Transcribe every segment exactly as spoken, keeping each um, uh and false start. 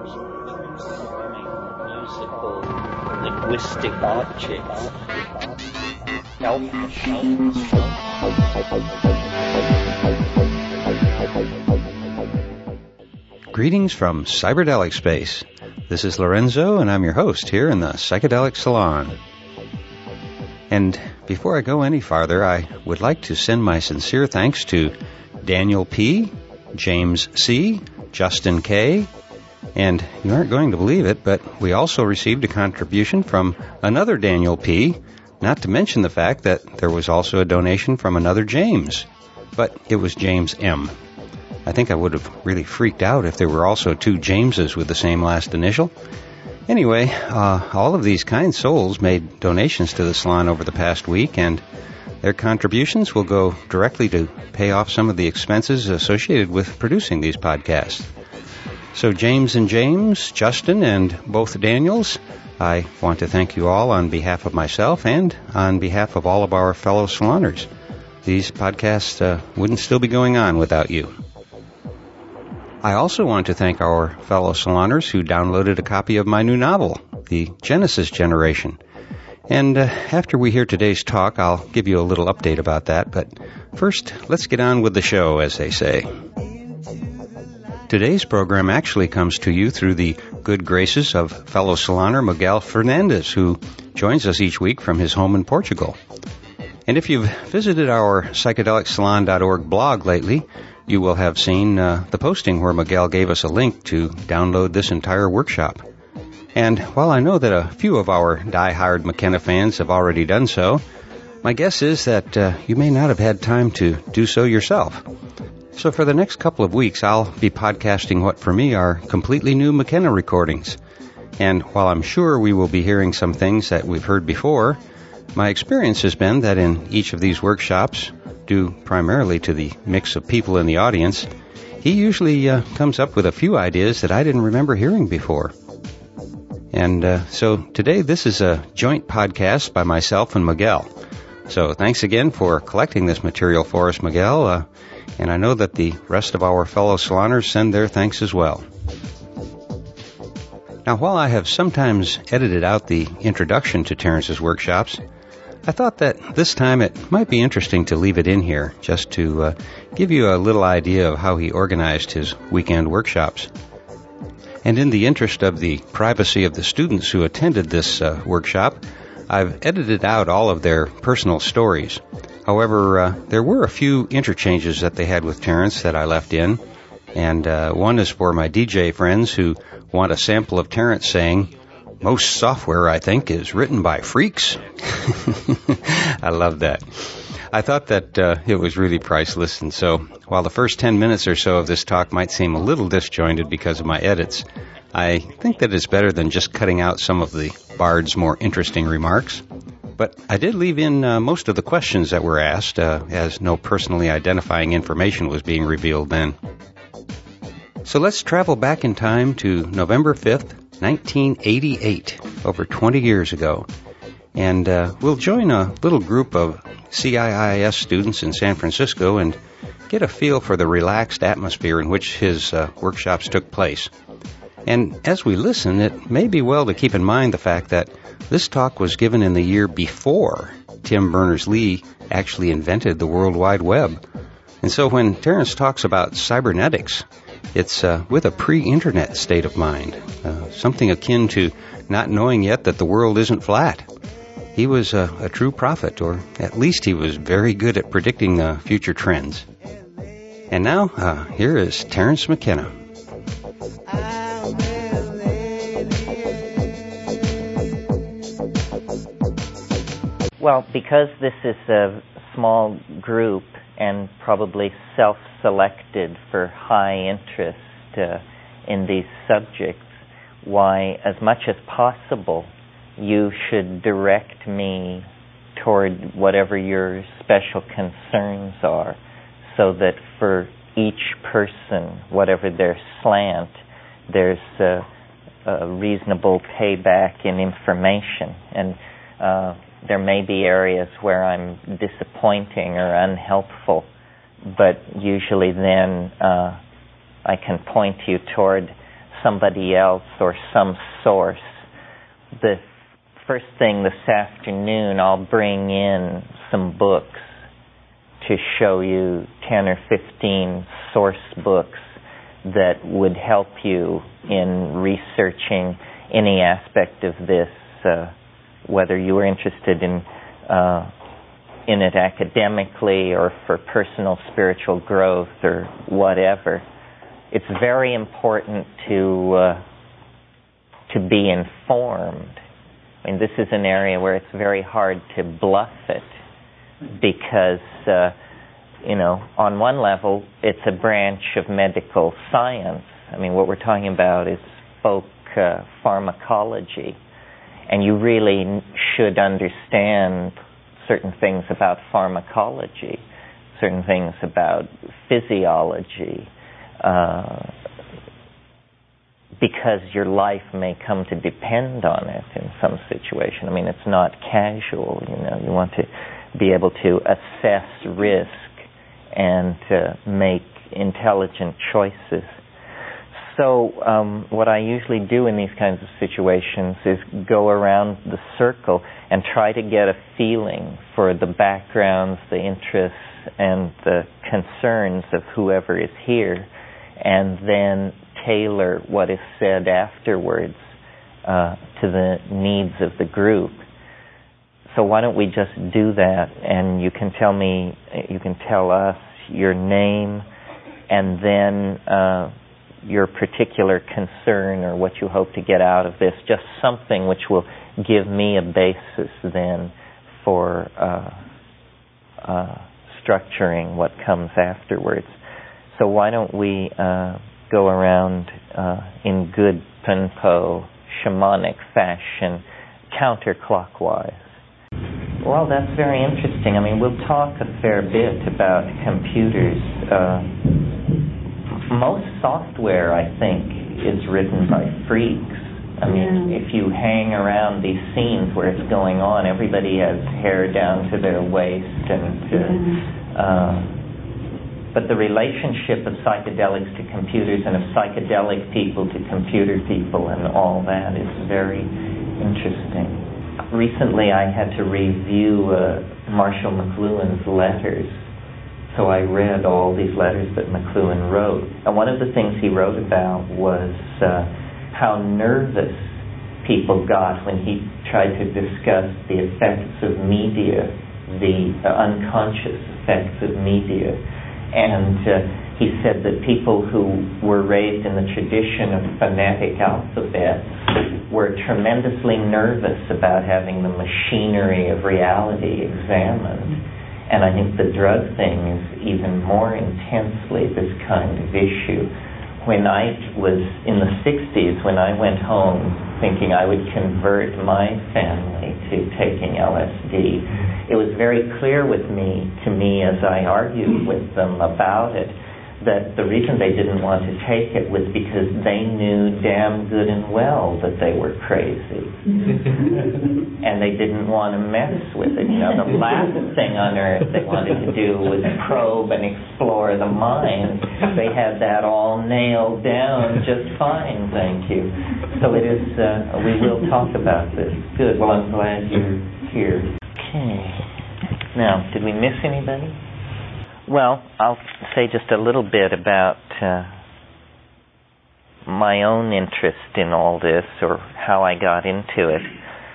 transforming musical linguistic objects. Elf machines. Greetings from Cyberdelic Space. This is Lorenzo, and I'm your host here in the Psychedelic Salon. And before I go any farther, I would like to send my sincere thanks to Daniel P., James C., Justin K., and you aren't going to believe it, but we also received a contribution from another Daniel P., not to mention the fact that there was also a donation from another James, but it was James M. I think I would have really freaked out if there were also two Jameses with the same last initial. Anyway, uh, all of these kind souls made donations to the salon over the past week, and their contributions will go directly to pay off some of the expenses associated with producing these podcasts. So James and James, Justin, and both Daniels, I want to thank you all on behalf of myself and on behalf of all of our fellow saloners. These podcasts uh, wouldn't still be going on without you. I also want to thank our fellow saloners who downloaded a copy of my new novel, The Genesis Generation. And uh, after we hear today's talk, I'll give you a little update about that. But first, let's get on with the show, as they say. Today's program actually comes to you through the good graces of fellow saloner Miguel Fernandez, who joins us each week from his home in Portugal. And if you've visited our psychedelic salon dot org blog lately, you will have seen uh, the posting where Miguel gave us a link to download this entire workshop. And while I know that a few of our die-hard McKenna fans have already done so, my guess is that uh, you may not have had time to do so yourself. So for the next couple of weeks, I'll be podcasting what for me are completely new McKenna recordings. And while I'm sure we will be hearing some things that we've heard before, my experience has been that in each of these workshops, due primarily to the mix of people in the audience, he usually uh, comes up with a few ideas that I didn't remember hearing before. And uh, so today this is a joint podcast by myself and Miguel. So thanks again for collecting this material for us, Miguel. Uh, and I know that the rest of our fellow saloners send their thanks as well. Now, while I have sometimes edited out the introduction to Terence's workshops, I thought that this time it might be interesting to leave it in here, just to uh, give you a little idea of how he organized his weekend workshops. And in the interest of the privacy of the students who attended this uh, workshop, I've edited out all of their personal stories. However, uh, there were a few interchanges that they had with Terence that I left in, and uh, one is for my D J friends who want a sample of Terence saying, "Most software, I think, is written by freaks." I love that. I thought that uh, it was really priceless, and so while the first ten minutes or so of this talk might seem a little disjointed because of my edits, I think that it's better than just cutting out some of the Bard's more interesting remarks. But I did leave in uh, most of the questions that were asked, uh, as no personally identifying information was being revealed then. So let's travel back in time to November fifth, nineteen eighty-eight, over twenty years ago. And uh, we'll join a little group of C I I S students in San Francisco and get a feel for the relaxed atmosphere in which his uh, workshops took place. And as we listen, it may be well to keep in mind the fact that this talk was given in the year before Tim Berners-Lee actually invented the World Wide Web. And so when Terence talks about cybernetics, it's uh, with a pre-internet state of mind, uh, something akin to not knowing yet that the world isn't flat. He was a, a true prophet, or at least he was very good at predicting uh, future trends. And now, uh, here is Terence McKenna. Well, because this is a small group and probably self-selected for high interest uh, in these subjects, why, as much as possible, you should direct me toward whatever your special concerns are, so that for each person, whatever their slant, there's a, a reasonable payback in information. And uh, there may be areas where I'm disappointing or unhelpful, but usually then uh, I can point you toward somebody else or some source. The first thing this afternoon, I'll bring in some books to show you ten or fifteen source books that would help you in researching any aspect of this, uh, whether you are interested in uh, in it academically or for personal spiritual growth or whatever. It's very important to uh, to be informed. I mean, this is an area where it's very hard to bluff it because, uh, you know, on one level, it's a branch of medical science. I mean, what we're talking about is folk uh, pharmacology, and you really n- should understand certain things about pharmacology, certain things about physiology, uh, because your life may come to depend on it in some situation. I mean, it's not casual, you know. You want to be able to assess risk and uh, make intelligent choices. So um, what I usually do in these kinds of situations is go around the circle and try to get a feeling for the backgrounds, the interests, and the concerns of whoever is here, and then tailor what is said afterwards uh, to the needs of the group. So why don't we just do that, and you can tell me, you can tell us your name, and then uh, your particular concern or what you hope to get out of this, just something which will give me a basis then for uh, uh, structuring what comes afterwards. So why don't we uh, go around uh, in good Punpo shamanic fashion, counterclockwise. Well, that's very interesting. I mean, we'll talk a fair bit about computers. Uh, most software, I think, is written by freaks. I mean, yeah. If you hang around these scenes where it's going on, everybody has hair down to their waist, and uh, yeah. uh, but the relationship of psychedelics to computers and of psychedelic people to computer people and all that is very interesting. Recently, I had to review uh, Marshall McLuhan's letters. So I read all these letters that McLuhan wrote. And one of the things he wrote about was uh, how nervous people got when he tried to discuss the effects of media, the uh, unconscious effects of media. And uh, he said that people who were raised in the tradition of phonetic alphabets were tremendously nervous about having the machinery of reality examined. And I think the drug thing is even more intensely this kind of issue. When I was in the sixties, when I went home thinking I would convert my family to taking L S D, it was very clear with me, to me as I argued with them about it, that the reason they didn't want to take it was because they knew damn good and well that they were crazy. And they didn't want to mess with it. You know, the last thing on earth they wanted to do was probe and explore the mind. They had that all nailed down just fine, thank you. So it is, uh, we will talk about this. Good, well, I'm glad you're here. Okay. Now, did we miss anybody? Well, I'll say just a little bit about uh, my own interest in all this, or how I got into it.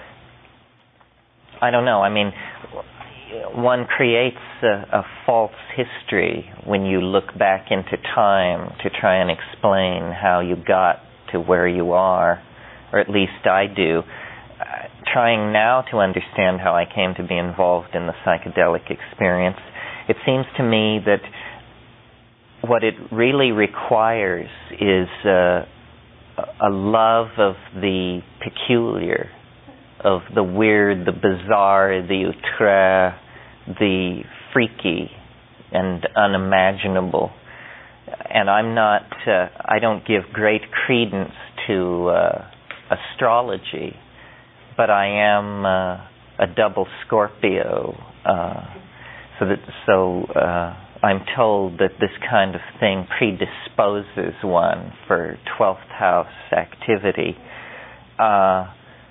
I don't know. I mean, one creates a, a false history when you look back into time to try and explain how you got to where you are, or at least I do. Uh, trying now to understand how I came to be involved in the psychedelic experience, it seems to me that what it really requires is uh, a love of the peculiar, of the weird, the bizarre, the outre, the freaky and unimaginable. And I'm not, uh, I don't give great credence to uh, astrology, but I am uh, a double Scorpio. Uh, So that so uh, I'm told that this kind of thing predisposes one for twelfth house activity. Uh,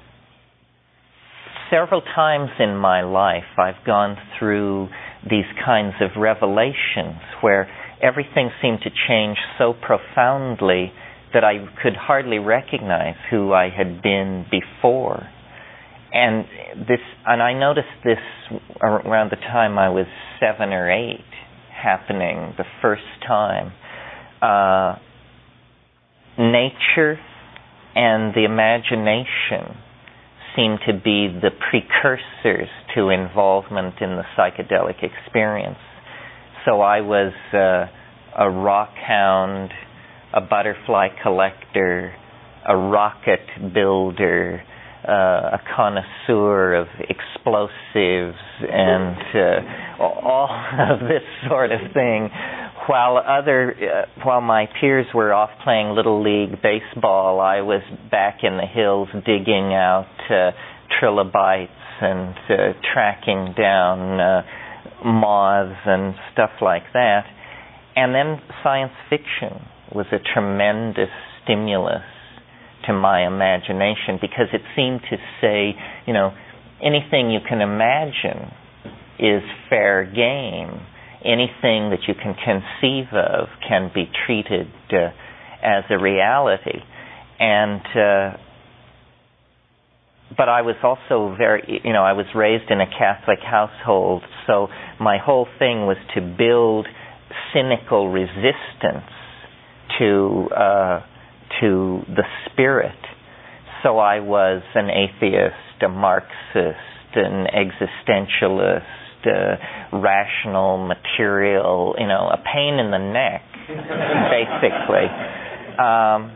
several times in my life I've gone through these kinds of revelations where everything seemed to change so profoundly that I could hardly recognize who I had been before. And this, and I noticed this around the time I was seven or eight, happening the first time. Uh, nature and the imagination seem to be the precursors to involvement in the psychedelic experience. So I was uh, a rock hound, a butterfly collector, a rocket builder, uh, a connoisseur of explosives, and uh, all of this sort of thing, while other, uh, while my peers were off playing Little League baseball, I was back in the hills digging out uh, trilobites and uh, tracking down uh, moths and stuff like that. And then science fiction was a tremendous stimulus to my imagination, because it seemed to say, you know, anything you can imagine is fair game. Anything that you can conceive of can be treated uh, as a reality. And uh, but I was also very, you know, I was raised in a Catholic household, so my whole thing was to build cynical resistance to uh, to the spirit. So I was an atheist, a Marxist, an existentialist, a rational, material, you know, a pain in the neck, basically. Um,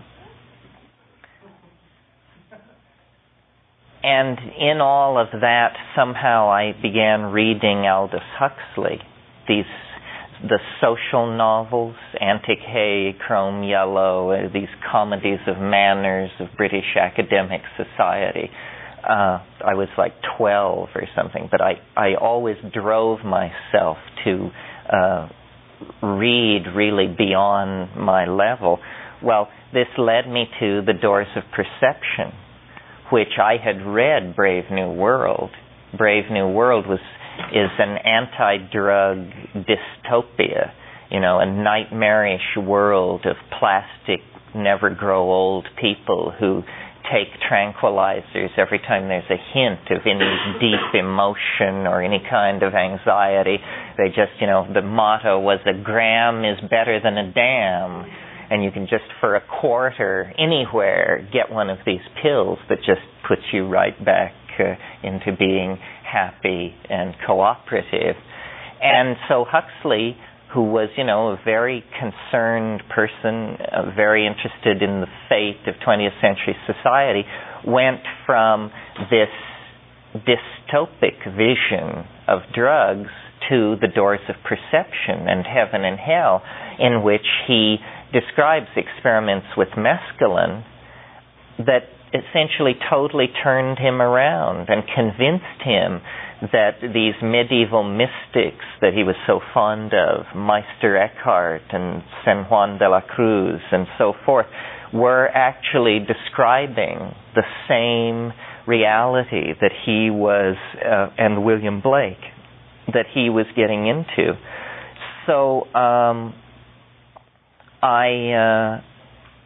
and in all of that, somehow I began reading Aldous Huxley, these the social novels, Antic Hay, Chrome Yellow, uh, these comedies of manners of British academic society. Uh, I was like twelve or something, but I, I always drove myself to uh, read really beyond my level. Well, this led me to The Doors of Perception, which I had read Brave New World. Brave New World was is an anti-drug dystopia, you know, a nightmarish world of plastic, never-grow-old people who take tranquilizers every time there's a hint of any deep emotion or any kind of anxiety. They just, you know, the motto was a gram is better than a dam, and you can just for a quarter anywhere get one of these pills that just puts you right back uh, into being happy and cooperative. And so Huxley, who was, you know, a very concerned person, uh, very interested in the fate of twentieth century society, went from this dystopic vision of drugs to The Doors of Perception and Heaven and Hell, in which he describes experiments with mescaline that essentially totally turned him around and convinced him that these medieval mystics that he was so fond of, Meister Eckhart and San Juan de la Cruz and so forth, were actually describing the same reality that he was, uh, and William Blake, that he was getting into. So um, I... Uh,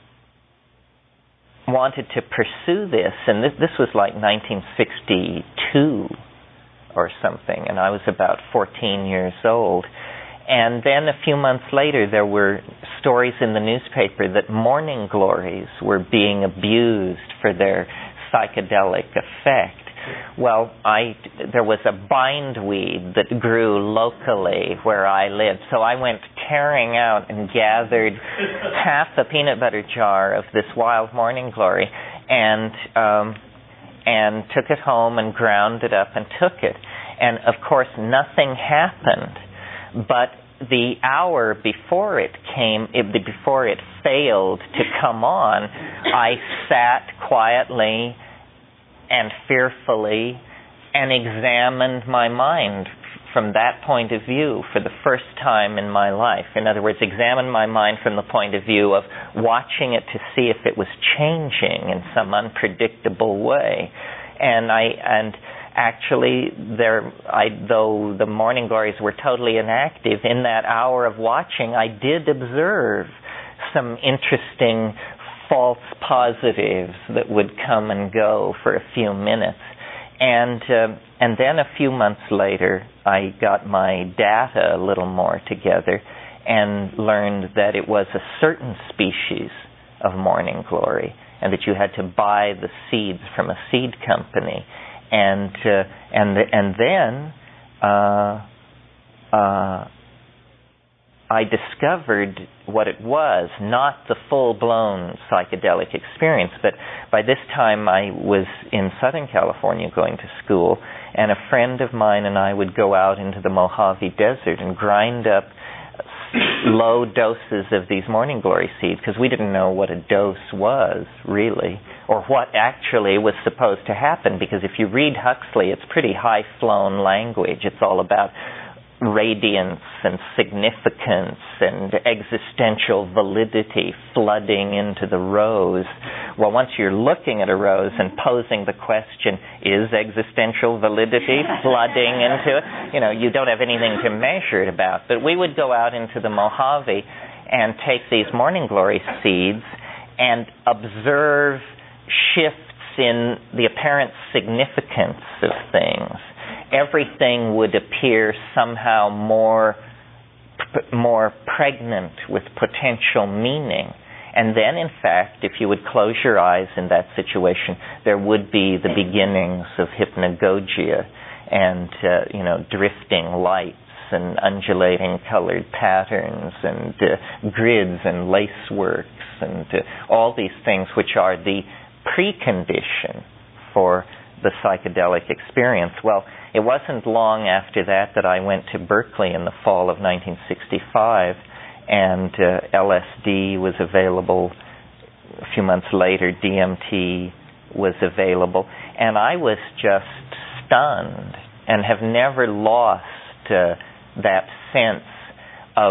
wanted to pursue this, and this, this was like nineteen sixty-two or something, and I was about fourteen years old. And then a few months later, there were stories in the newspaper that morning glories were being abused for their psychedelic effect. Well, I there was a bindweed that grew locally where I lived, so I went tearing out and gathered half a peanut butter jar of this wild morning glory and um, and took it home and ground it up and took it. And of course, nothing happened, but the hour before it came, it, before it failed to come on, I sat quietly and fearfully and examined my mind from that point of view for the first time in my life. In other words, examine my mind from the point of view of watching it to see if it was changing in some unpredictable way. And I and actually, there, I, though the morning glories were totally inactive, in that hour of watching, I did observe some interesting false positives that would come and go for a few minutes. And uh, and then a few months later, I got my data a little more together and learned that it was a certain species of morning glory, and that you had to buy the seeds from a seed company. And uh, and the, and then uh, uh, I discovered what it was, not the full-blown psychedelic experience, but by this time I was in Southern California going to school, and a friend of mine and I would go out into the Mojave Desert and grind up low doses of these morning glory seeds, because we didn't know what a dose was, really, or what actually was supposed to happen, because if you read Huxley, it's pretty high-flown language. It's all about radiance and significance and existential validity flooding into the rose. Well, once you're looking at a rose and posing the question, is existential validity flooding into it? You know, you don't have anything to measure it about. But we would go out into the Mojave and take these morning glory seeds and observe shifts in the apparent significance of things. Everything would appear somehow more more pregnant with potential meaning. And then, in fact, if you would close your eyes in that situation, there would be the beginnings of hypnagogia and, uh, you know, drifting lights and undulating colored patterns and uh, grids and laceworks and uh, all these things which are the precondition for the psychedelic experience. Well, it wasn't long after that that I went to Berkeley in the fall of nineteen sixty-five, and uh, L S D was available. A few months later, D M T was available, and I was just stunned and have never lost uh, that sense of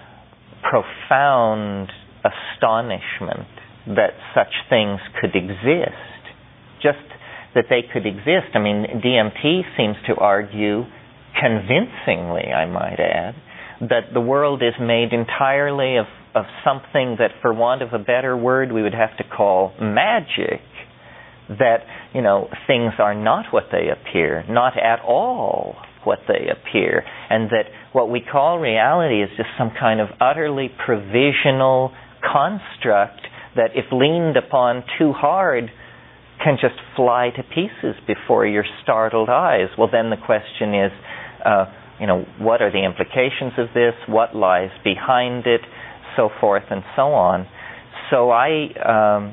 profound astonishment that such things could exist. Just that they could exist. I mean, D M T seems to argue, convincingly, I might add, that the world is made entirely of, of something that, for want of a better word, we would have to call magic. That, you know, things are not what they appear, not at all what they appear, and that what we call reality is just some kind of utterly provisional construct that, if leaned upon too hard, can just fly to pieces before your startled eyes. Well, then the question is, uh, you know, what are the implications of this? What lies behind it? So forth and so on. So I, um,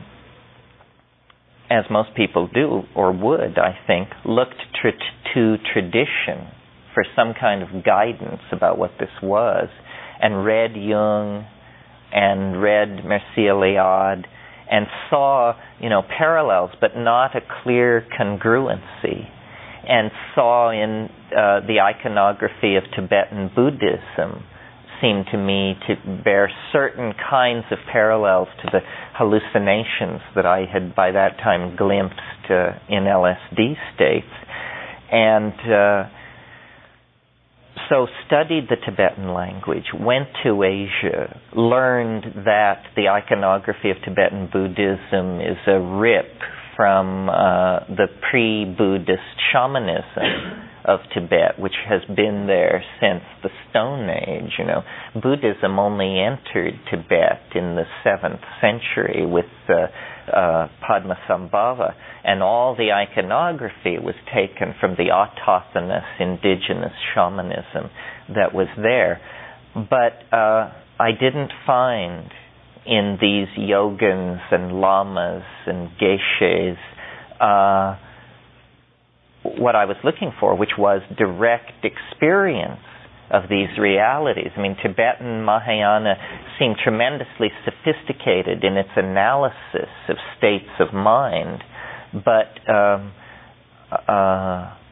as most people do, or would, I think, looked tr- to tradition for some kind of guidance about what this was, and read Jung and read Mircea Eliade, and saw, you know, parallels, but not a clear congruency, and saw in uh, the iconography of Tibetan Buddhism seemed to me to bear certain kinds of parallels to the hallucinations that I had by that time glimpsed uh, in L S D states. And uh, so studied the Tibetan language, went to Asia, learned that the iconography of Tibetan Buddhism is a rip from uh, the pre-Buddhist shamanism of Tibet, which has been there since the Stone Age. You know, Buddhism only entered Tibet in the seventh century with uh, uh, Padmasambhava, and all the iconography was taken from the autochthonous indigenous shamanism that was there. But uh, I didn't find in these yogins and lamas and geshes uh, what I was looking for, which was direct experience of these realities. I mean, Tibetan Mahayana seemed tremendously sophisticated in its analysis of states of mind, but um, uh,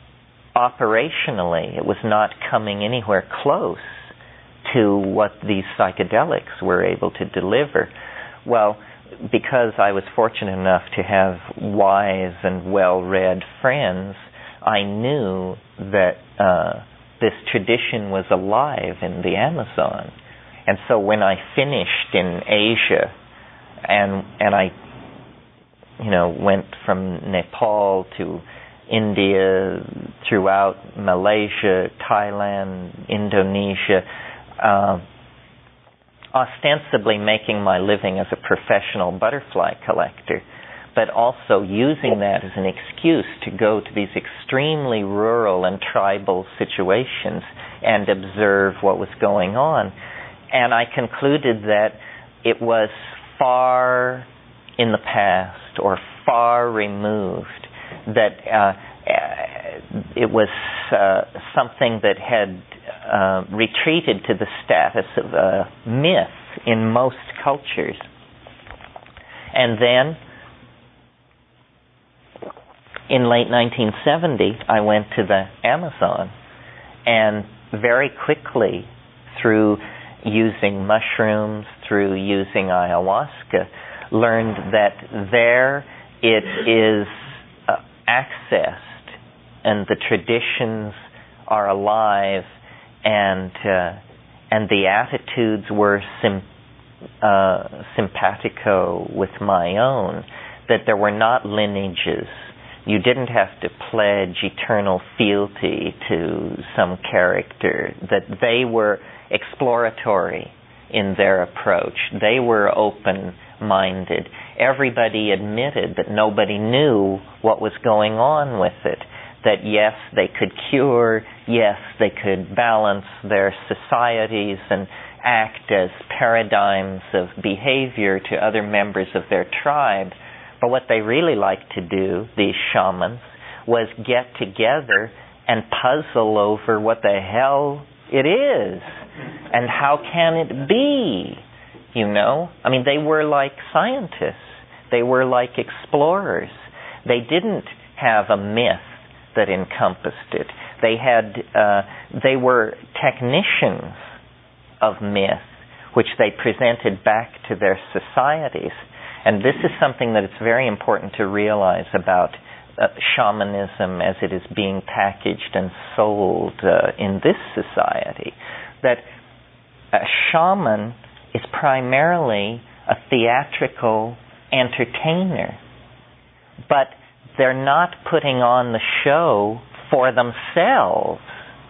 operationally, it was not coming anywhere close to what these psychedelics were able to deliver. Well, because I was fortunate enough to have wise and well-read friends, I knew that uh, this tradition was alive in the Amazon. And so when I finished in Asia, and and I, you know, went from Nepal to India, throughout Malaysia, Thailand, Indonesia, uh, ostensibly making my living as a professional butterfly collector, but also using that as an excuse to go to these extremely rural and tribal situations and observe what was going on. And I concluded that it was far in the past or far removed, that uh, it was uh, something that had uh, retreated to the status of a myth in most cultures. And then, in late nineteen seventy, I went to the Amazon, and very quickly, through using mushrooms, through using ayahuasca, learned that there it is uh, accessed, and the traditions are alive, and uh, and the attitudes were sim, uh, simpatico with my own, that there were not lineages. You didn't have to pledge eternal fealty to some character, that they were exploratory in their approach. They were open-minded. Everybody admitted that nobody knew what was going on with it, that yes, they could cure, yes, they could balance their societies and act as paradigms of behavior to other members of their tribe. But what they really liked to do, these shamans, was get together and puzzle over what the hell it is and how can it be, you know? I mean, they were like scientists. They were like explorers. They didn't have a myth that encompassed it. They had, uh, they were technicians of myth, which they presented back to their societies. And this is something that it's very important to realize about uh, shamanism as it is being packaged and sold uh, in this society, that a shaman is primarily a theatrical entertainer, but they're not putting on the show for themselves.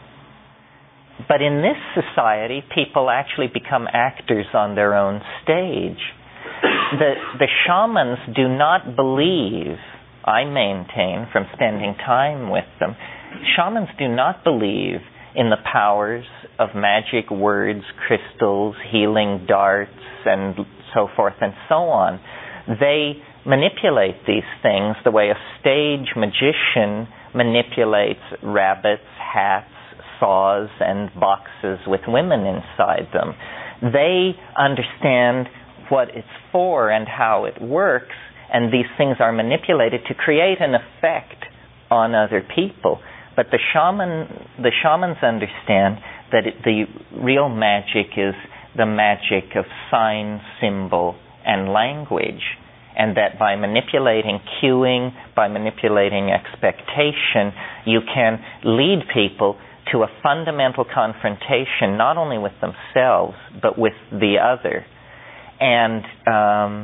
But in this society, people actually become actors on their own stage. The, the shamans do not believe, I maintain from spending time with them, shamans do not believe in the powers of magic words, crystals, healing darts, and so forth and so on. They manipulate these things the way a stage magician manipulates rabbits, hats, saws, and boxes with women inside them. They understand what it's for and how it works, and these things are manipulated to create an effect on other people. But the shaman, the shamans understand that it, the real magic is the magic of sign, symbol, and language, and that by manipulating cueing, by manipulating expectation, you can lead people to a fundamental confrontation, not only with themselves, but with the other. And um,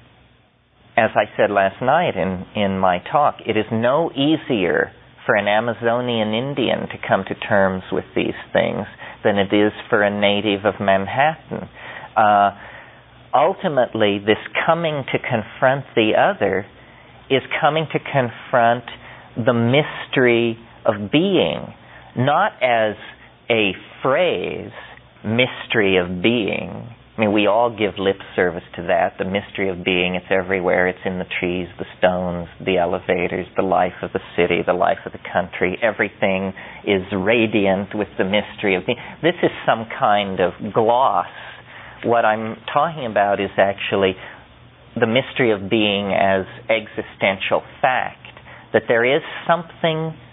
as I said last night in, in my talk, it is no easier for an Amazonian Indian to come to terms with these things than it is for a native of Manhattan. Uh, ultimately, this coming to confront the other is coming to confront the mystery of being, not as a phrase, mystery of being. I mean, we all give lip service to that, the mystery of being. It's everywhere. It's in the trees, the stones, the elevators, the life of the city, the life of the country. Everything is radiant with the mystery of being. This is some kind of gloss. What I'm talking about is actually the mystery of being as existential fact, that there is something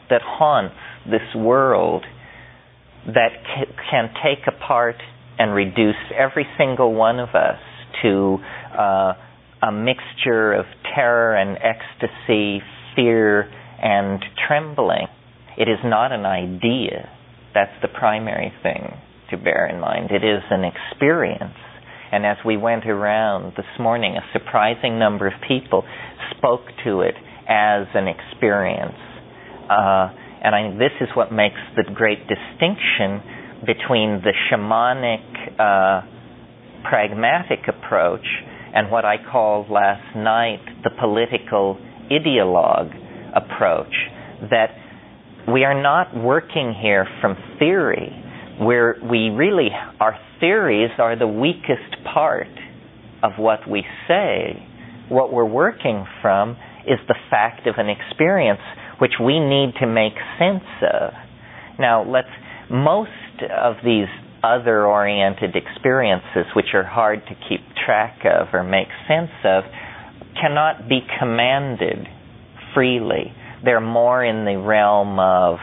that haunts this world that c- can take apart and reduce every single one of us to uh, a mixture of terror and ecstasy, fear and trembling. It is not an idea. That's the primary thing to bear in mind. It is an experience. And as we went around this morning, a surprising number of people spoke to it as an experience. Uh, and I think this is what makes the great distinction between the shamanic, uh, pragmatic approach and what I called last night the political ideologue approach. That we are not working here from theory. We're, we really, our theories are the weakest part of what we say. What we're working from is the fact of an experience which we need to make sense of. Now, let's, most of these other-oriented experiences, which are hard to keep track of or make sense of, cannot be commanded freely. They're more in the realm of,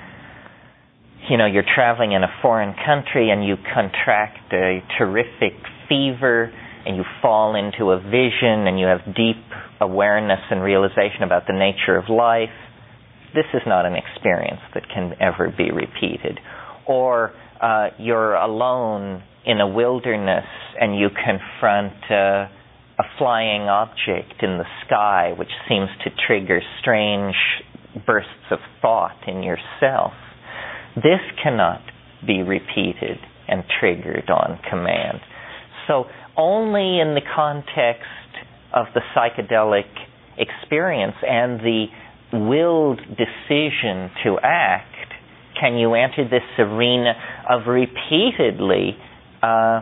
you know, you're traveling in a foreign country and you contract a terrific fever and you fall into a vision and you have deep awareness and realization about the nature of life. This is not an experience that can ever be repeated. Or uh, you're alone in a wilderness and you confront uh, a flying object in the sky which seems to trigger strange bursts of thought in yourself. This cannot be repeated and triggered on command. So only in the context of the psychedelic experience and the willed decision to act can you enter this arena of repeatedly uh,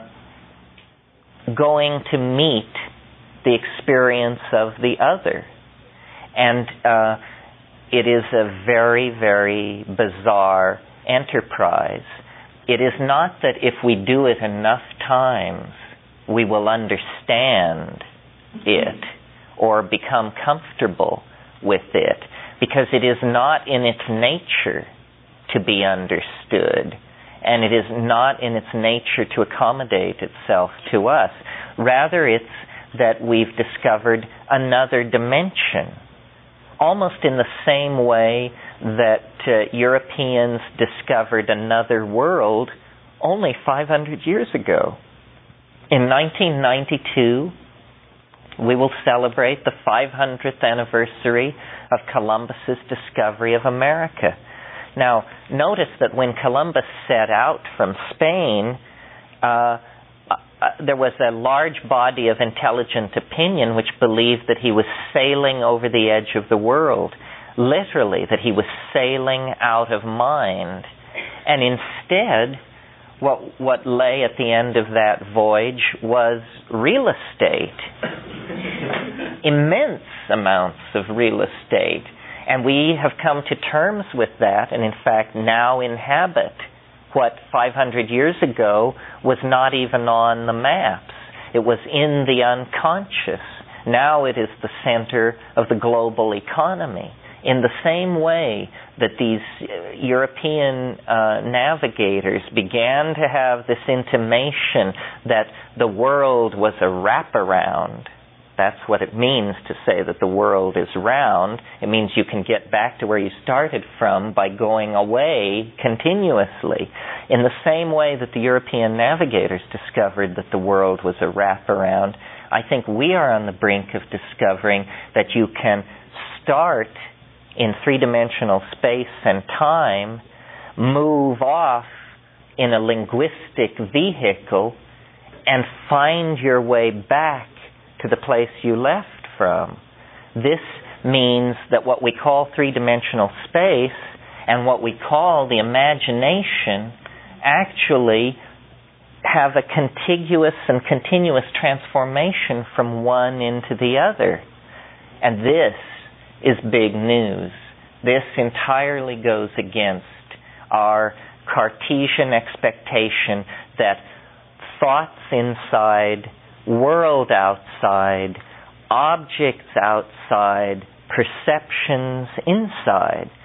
going to meet the experience of the other. And uh, it is a very, very bizarre enterprise. It is not that if we do it enough times, we will understand it or become comfortable with it, because it is not in its nature to be understood, and it is not in its nature to accommodate itself to us. Rather, it's that we've discovered another dimension, almost in the same way that uh, Europeans discovered another world only five hundred years ago. In nineteen ninety-two, we will celebrate the five hundredth anniversary of Columbus's discovery of America. Now, notice that when Columbus set out from Spain, uh, uh, there was a large body of intelligent opinion which believed that he was sailing over the edge of the world, literally, that he was sailing out of mind. And instead, what, what lay at the end of that voyage was real estate, immense amounts of real estate. And we have come to terms with that, and in fact now inhabit what five hundred years ago was not even on the maps. It was in the unconscious. Now it is the center of the global economy. In the same way that these European uh, navigators began to have this intimation that the world was a wraparound. That's what it means to say that the world is round. It means you can get back to where you started from by going away continuously. In the same way that the European navigators discovered that the world was a wraparound, I think we are on the brink of discovering that you can start in three-dimensional space and time, move off in a linguistic vehicle, and find your way back to the place you left from. This means that what we call three-dimensional space and what we call the imagination actually have a contiguous and continuous transformation from one into the other. And this is big news. This entirely goes against our Cartesian expectation that thoughts inside, world outside, objects outside, perceptions inside.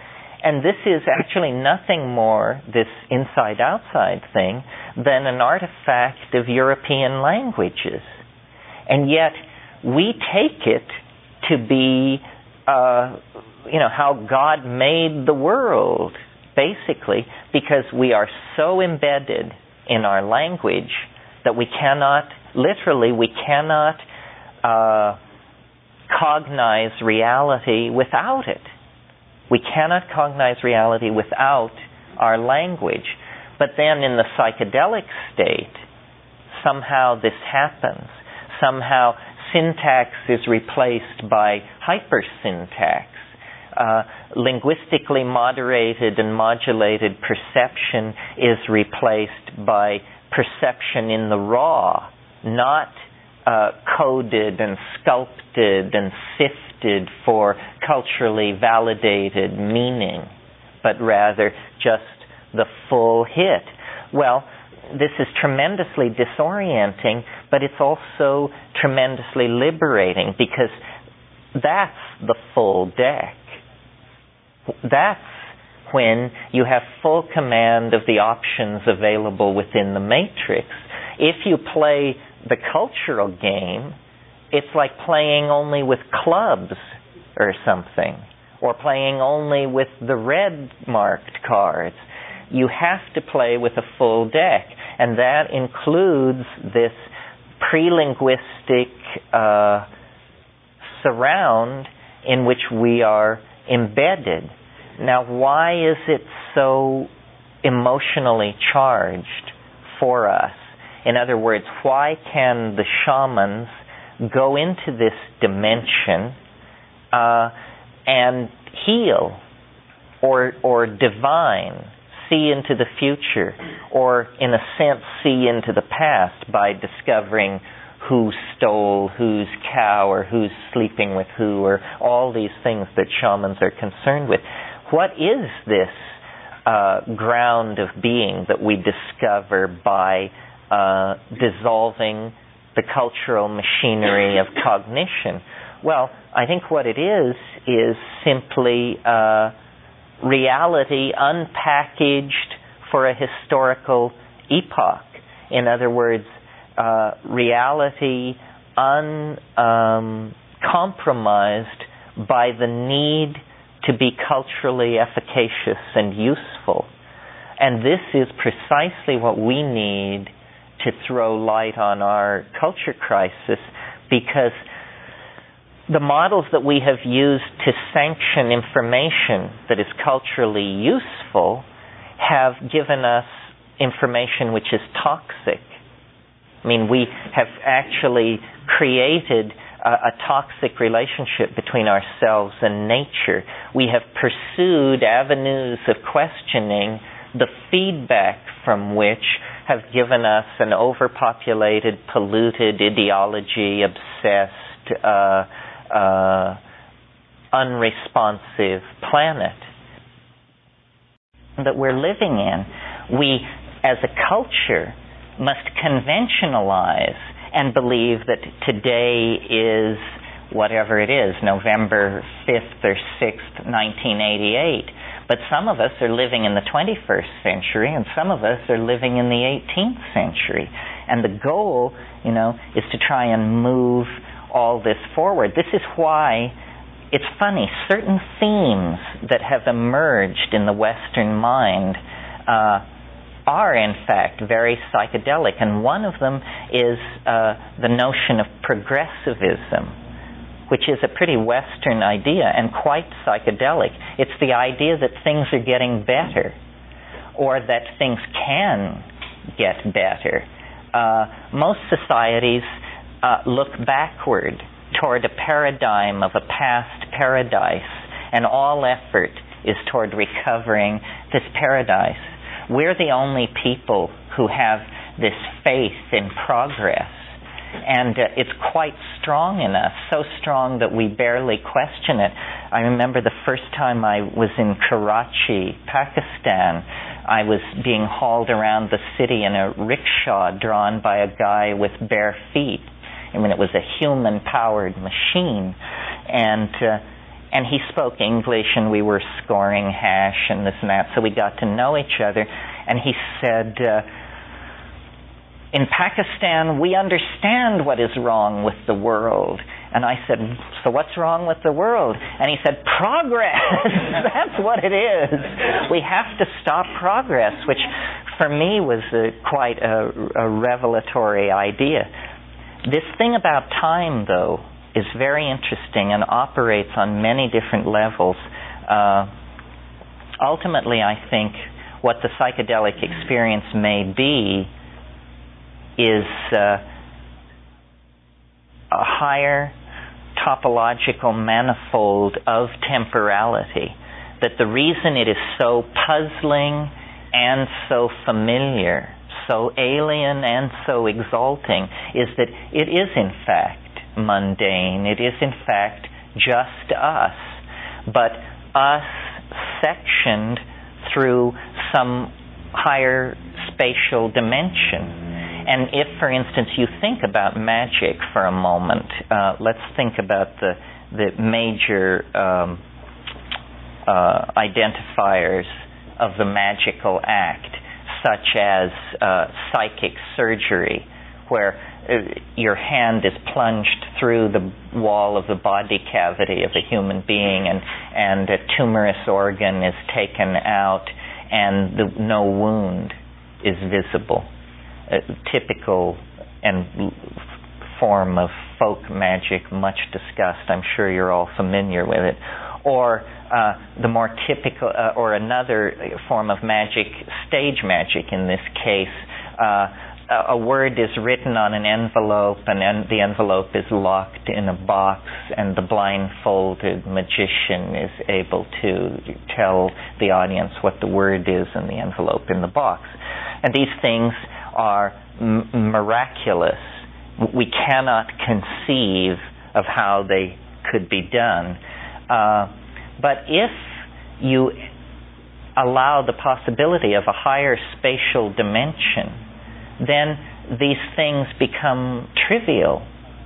And this is actually nothing more, this inside-outside thing, than an artifact of European languages. And yet, we take it to be, uh, you know, how God made the world, basically, because we are so embedded in our language that we cannot, literally, we cannot uh, cognize reality without it. We cannot cognize reality without our language. But then in the psychedelic state, somehow this happens. Somehow syntax is replaced by hypersyntax. Uh, linguistically moderated and modulated perception is replaced by perception in the raw, not uh, coded and sculpted and sifted for culturally validated meaning, but rather just the full hit. Well, this is tremendously disorienting, but it's also tremendously liberating, because that's the full deck. That's when you have full command of the options available within the matrix. If you play the cultural game, it's like playing only with clubs or something, or playing only with the red marked cards. You have to play with a full deck, and that includes this pre-linguistic uh, surround in which we are embedded. Now, why is it so emotionally charged for us? In other words, why can the shamans go into this dimension uh, and heal or or divine, see into the future, or in a sense see into the past by discovering who stole whose cow or who's sleeping with who, or all these things that shamans are concerned with? What is this uh, ground of being that we discover by uh, dissolving the cultural machinery of cognition? Well, I think what it is is simply uh, reality unpackaged for a historical epoch. In other words, uh, reality uncompromised um, by the need to be culturally efficacious and useful. And this is precisely what we need to throw light on our culture crisis, because the models that we have used to sanction information that is culturally useful have given us information which is toxic. I mean, we have actually created a, a toxic relationship between ourselves and nature. We have pursued avenues of questioning, the feedback from which have given us an overpopulated, polluted, ideology-obsessed, uh, uh, unresponsive planet that we're living in. We, as a culture, must conventionalize and believe that today is whatever it is, November fifth or sixth, nineteen eighty-eight. But some of us are living in the twenty-first century, and some of us are living in the eighteenth century. And the goal, you know, is to try and move all this forward. This is why it's funny, certain themes that have emerged in the Western mind uh, are in fact very psychedelic, and one of them is uh, the notion of progressivism, which is a pretty Western idea and quite psychedelic. It's the idea that things are getting better, or that things can get better. Uh, most societies uh, look backward toward a paradigm of a past paradise, and all effort is toward recovering this paradise. We're the only people who have this faith in progress, and uh, it's quite strong in us, so strong that we barely question it. I remember the first time I was in Karachi, Pakistan. I was being hauled around the city in a rickshaw drawn by a guy with bare feet. I mean, it was a human-powered machine, and uh, and he spoke English, and we were scoring hash and this and that, so we got to know each other. And he said, uh, in Pakistan, we understand what is wrong with the world. And I said, so what's wrong with the world? And he said, progress. That's what it is. We have to stop progress, which for me was a, quite a, a revelatory idea. This thing about time, though, is very interesting and operates on many different levels. Uh, ultimately, I think what the psychedelic experience may be is uh, a higher topological manifold of temporality. That the reason it is so puzzling and so familiar, so alien and so exalting, is that it is in fact mundane. It is in fact just us, but us sectioned through some higher spatial dimension. And if, for instance, you think about magic for a moment, uh, let's think about the the major um, uh, identifiers of the magical act, such as uh, psychic surgery, where your hand is plunged through the wall of the body cavity of a human being, and, and a tumorous organ is taken out, and the, no wound is visible. A typical and form of folk magic, much discussed. I'm sure you're all familiar with it. Or uh, the more typical, uh, or another form of magic, stage magic in this case. Uh, a word is written on an envelope, and en- the envelope is locked in a box, and the blindfolded magician is able to tell the audience what the word is in the envelope in the box. And these things are m- miraculous. We cannot conceive of how they could be done. Uh, but if you allow the possibility of a higher spatial dimension, then these things become trivial,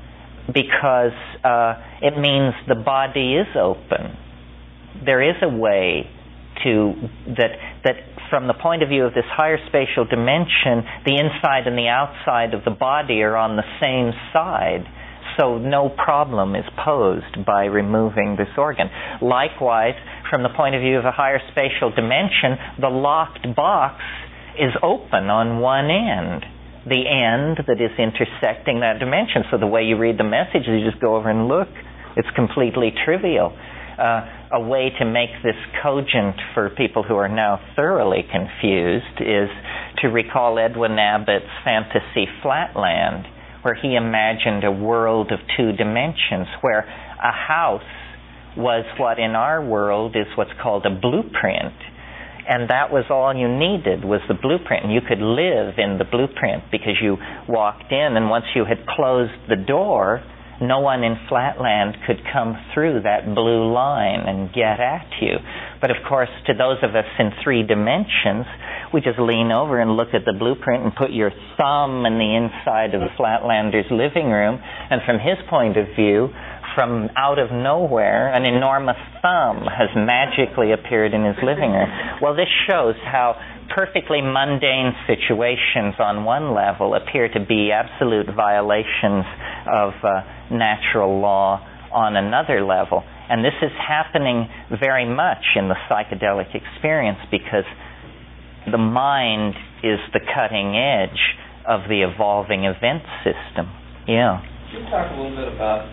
because uh, it means the body is open. There is a way to that that from the point of view of this higher spatial dimension, the inside and the outside of the body are on the same side, so no problem is posed by removing this organ. Likewise, from the point of view of a higher spatial dimension, the locked box is open on one end, the end that is intersecting that dimension. So the way you read the message is you just go over and look. It's completely trivial. Uh, a way to make this cogent for people who are now thoroughly confused is to recall Edwin Abbott's fantasy Flatland, where he imagined a world of two dimensions, where a house was what in our world is what's called a blueprint. And that was all you needed, was the blueprint. And you could live in the blueprint because you walked in, and once you had closed the door, no one in Flatland could come through that blue line and get at you. But of course, to those of us in three dimensions, we just lean over and look at the blueprint and put your thumb in the inside of the Flatlander's living room, and from his point of view, from out of nowhere, an enormous thumb has magically appeared in his living room. Well, this shows how perfectly mundane situations on one level appear to be absolute violations of uh, natural law on another level. And this is happening very much in the psychedelic experience, because the mind is the cutting edge of the evolving event system. Yeah. Can you talk a little bit about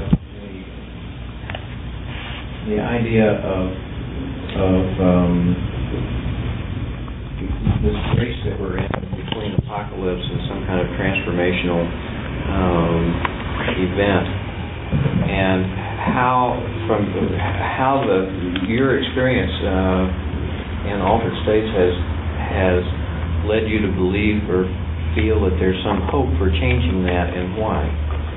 the idea of of um, this race that we're in between apocalypse and some kind of transformational um, event, and how from the, how the your experience uh, in altered states has has led you to believe or feel that there's some hope for changing that, and why?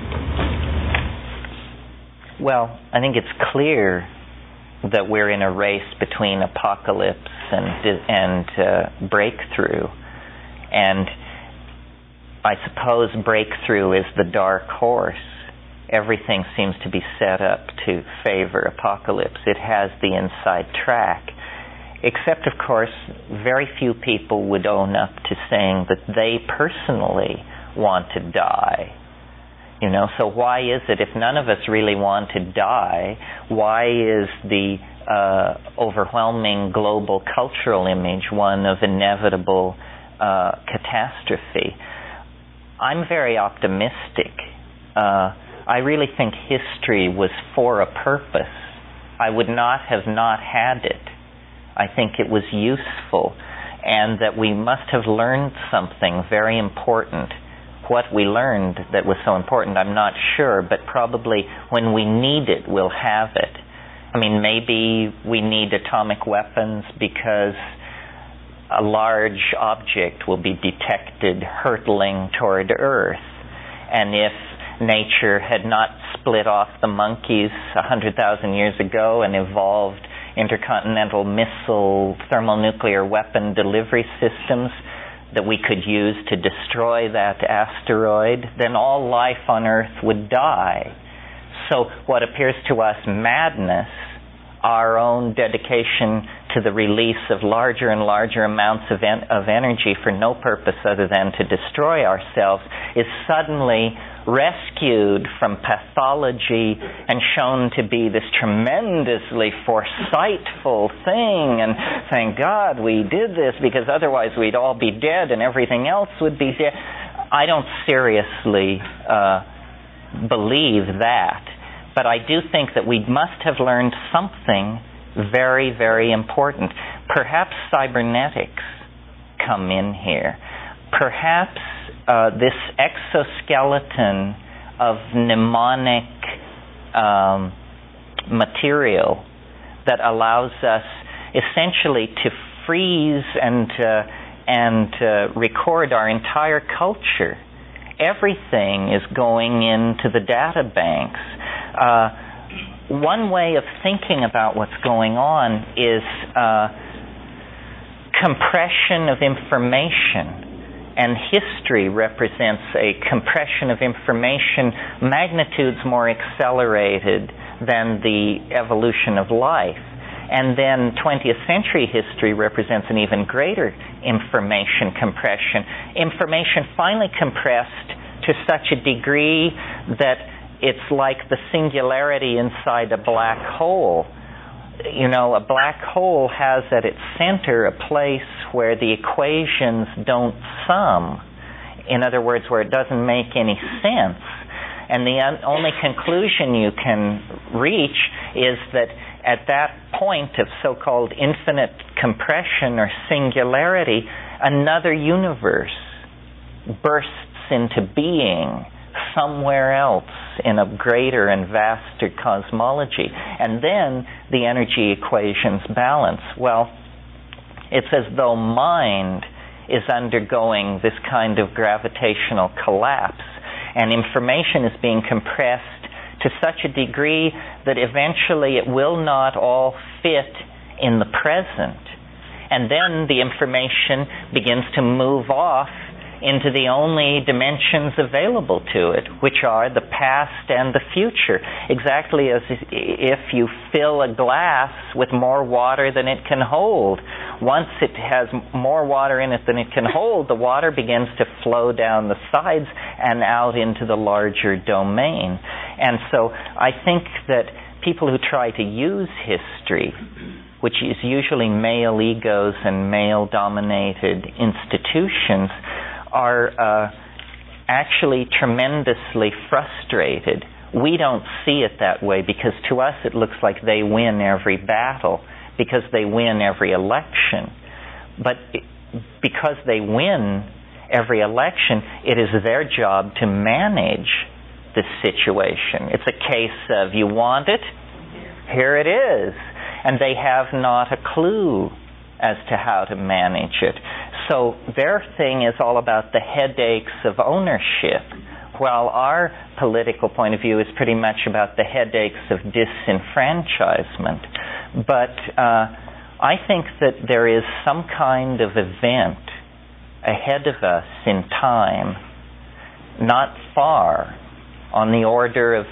Well, I think it's clear that we're in a race between apocalypse and and uh, breakthrough, and I suppose breakthrough is the dark horse everything seems to be set up to favor apocalypse. It has the inside track. Except, of course, very few people would own up to saying that they personally want to die. You know, so why is it, if none of us really want to die, why is the uh, overwhelming global cultural image one of inevitable uh, catastrophe? I'm very optimistic. Uh, I really think history was for a purpose. I would not have not had it. I think it was useful, and that we must have learned something very important. What we learned that was so important, I'm not sure, but probably when we need it, we'll have it. I mean, maybe we need atomic weapons because a large object will be detected hurtling toward Earth. And if nature had not split off the monkeys one hundred thousand years ago and evolved intercontinental missile thermonuclear weapon delivery systems that we could use to destroy that asteroid, then all life on Earth would die. So what appears to us madness, our own dedication to the release of larger and larger amounts of, en- of energy for no purpose other than to destroy ourselves, is suddenly rescued from pathology and shown to be this tremendously foresightful thing, and thank God we did this because otherwise we'd all be dead and everything else would be dead. I don't seriously uh, believe that, but I do think that we must have learned something very, very important. Perhaps cybernetics come in here. Perhaps uh, this exoskeleton of mnemonic um, material that allows us essentially to freeze and uh, and uh, record our entire culture. Everything is going into the data banks. Uh, one way of thinking about what's going on is uh, compression of information. And history represents a compression of information magnitudes more accelerated than the evolution of life. And then twentieth century history represents an even greater information compression. Information finally compressed to such a degree that it's like the singularity inside a black hole. You know, a black hole has at its center a place where the equations don't sum. In other words, where it doesn't make any sense. And the only conclusion you can reach is that at that point of so-called infinite compression or singularity, another universe bursts into being somewhere else in a greater and vaster cosmology. And then the energy equations balance. Well, it's as though mind is undergoing this kind of gravitational collapse, and information is being compressed to such a degree that eventually it will not all fit in the present. And then the information begins to move off into the only dimensions available to it, which are the past and the future. Exactly as if you fill a glass with more water than it can hold. Once it has more water in it than it can hold, the water begins to flow down the sides and out into the larger domain. And so I think that people who try to use history, which is usually male egos and male-dominated institutions, are uh, actually tremendously frustrated. We don't see it that way because to us it looks like they win every battle because they win every election. But it, because they win every election, it is their job to manage the situation. It's a case of you want it, here it is. And they have not a clue as to how to manage it. So their thing is all about the headaches of ownership, while our political point of view is pretty much about the headaches of disenfranchisement. But uh, I think that there is some kind of event ahead of us in time, not far, on the order of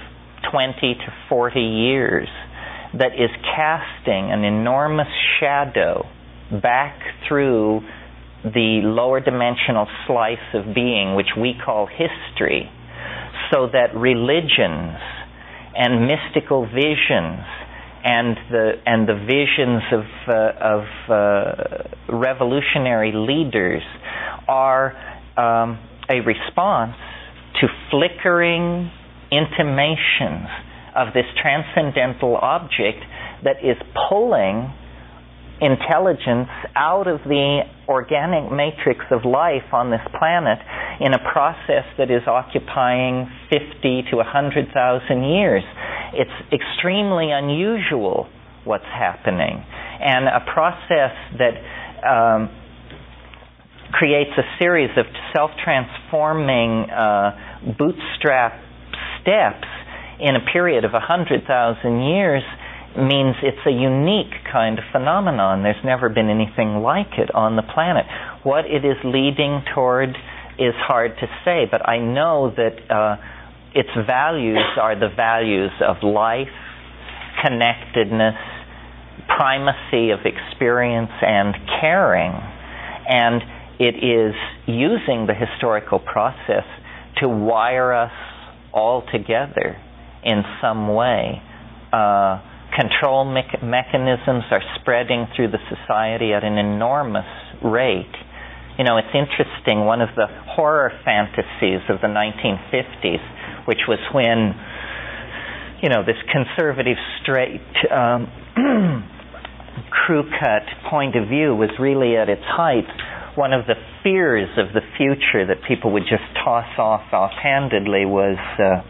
twenty to forty years that is casting an enormous shadow back through the lower dimensional slice of being, which we call history, so that religions and mystical visions and the and the visions of uh, of uh, revolutionary leaders are um, a response to flickering intimations of this transcendental object that is pulling intelligence out of the organic matrix of life on this planet in a process that is occupying fifty to one hundred thousand years. It's extremely unusual what's happening, and a process that um, creates a series of self-transforming uh, bootstrap steps in a period of one hundred thousand years means it's a unique kind of phenomenon. There's never been anything like it on the planet. What it is leading toward is hard to say, but I know that uh, its values are the values of life, connectedness, primacy of experience, and caring. And it is using the historical process to wire us all together in some way. Uh, control me- mechanisms are spreading through the society at an enormous rate. You know, it's interesting, one of the horror fantasies of the nineteen fifties, which was when, you know, this conservative, straight, um, crew-cut point of view was really at its height. One of the fears of the future that people would just toss off offhandedly was, uh,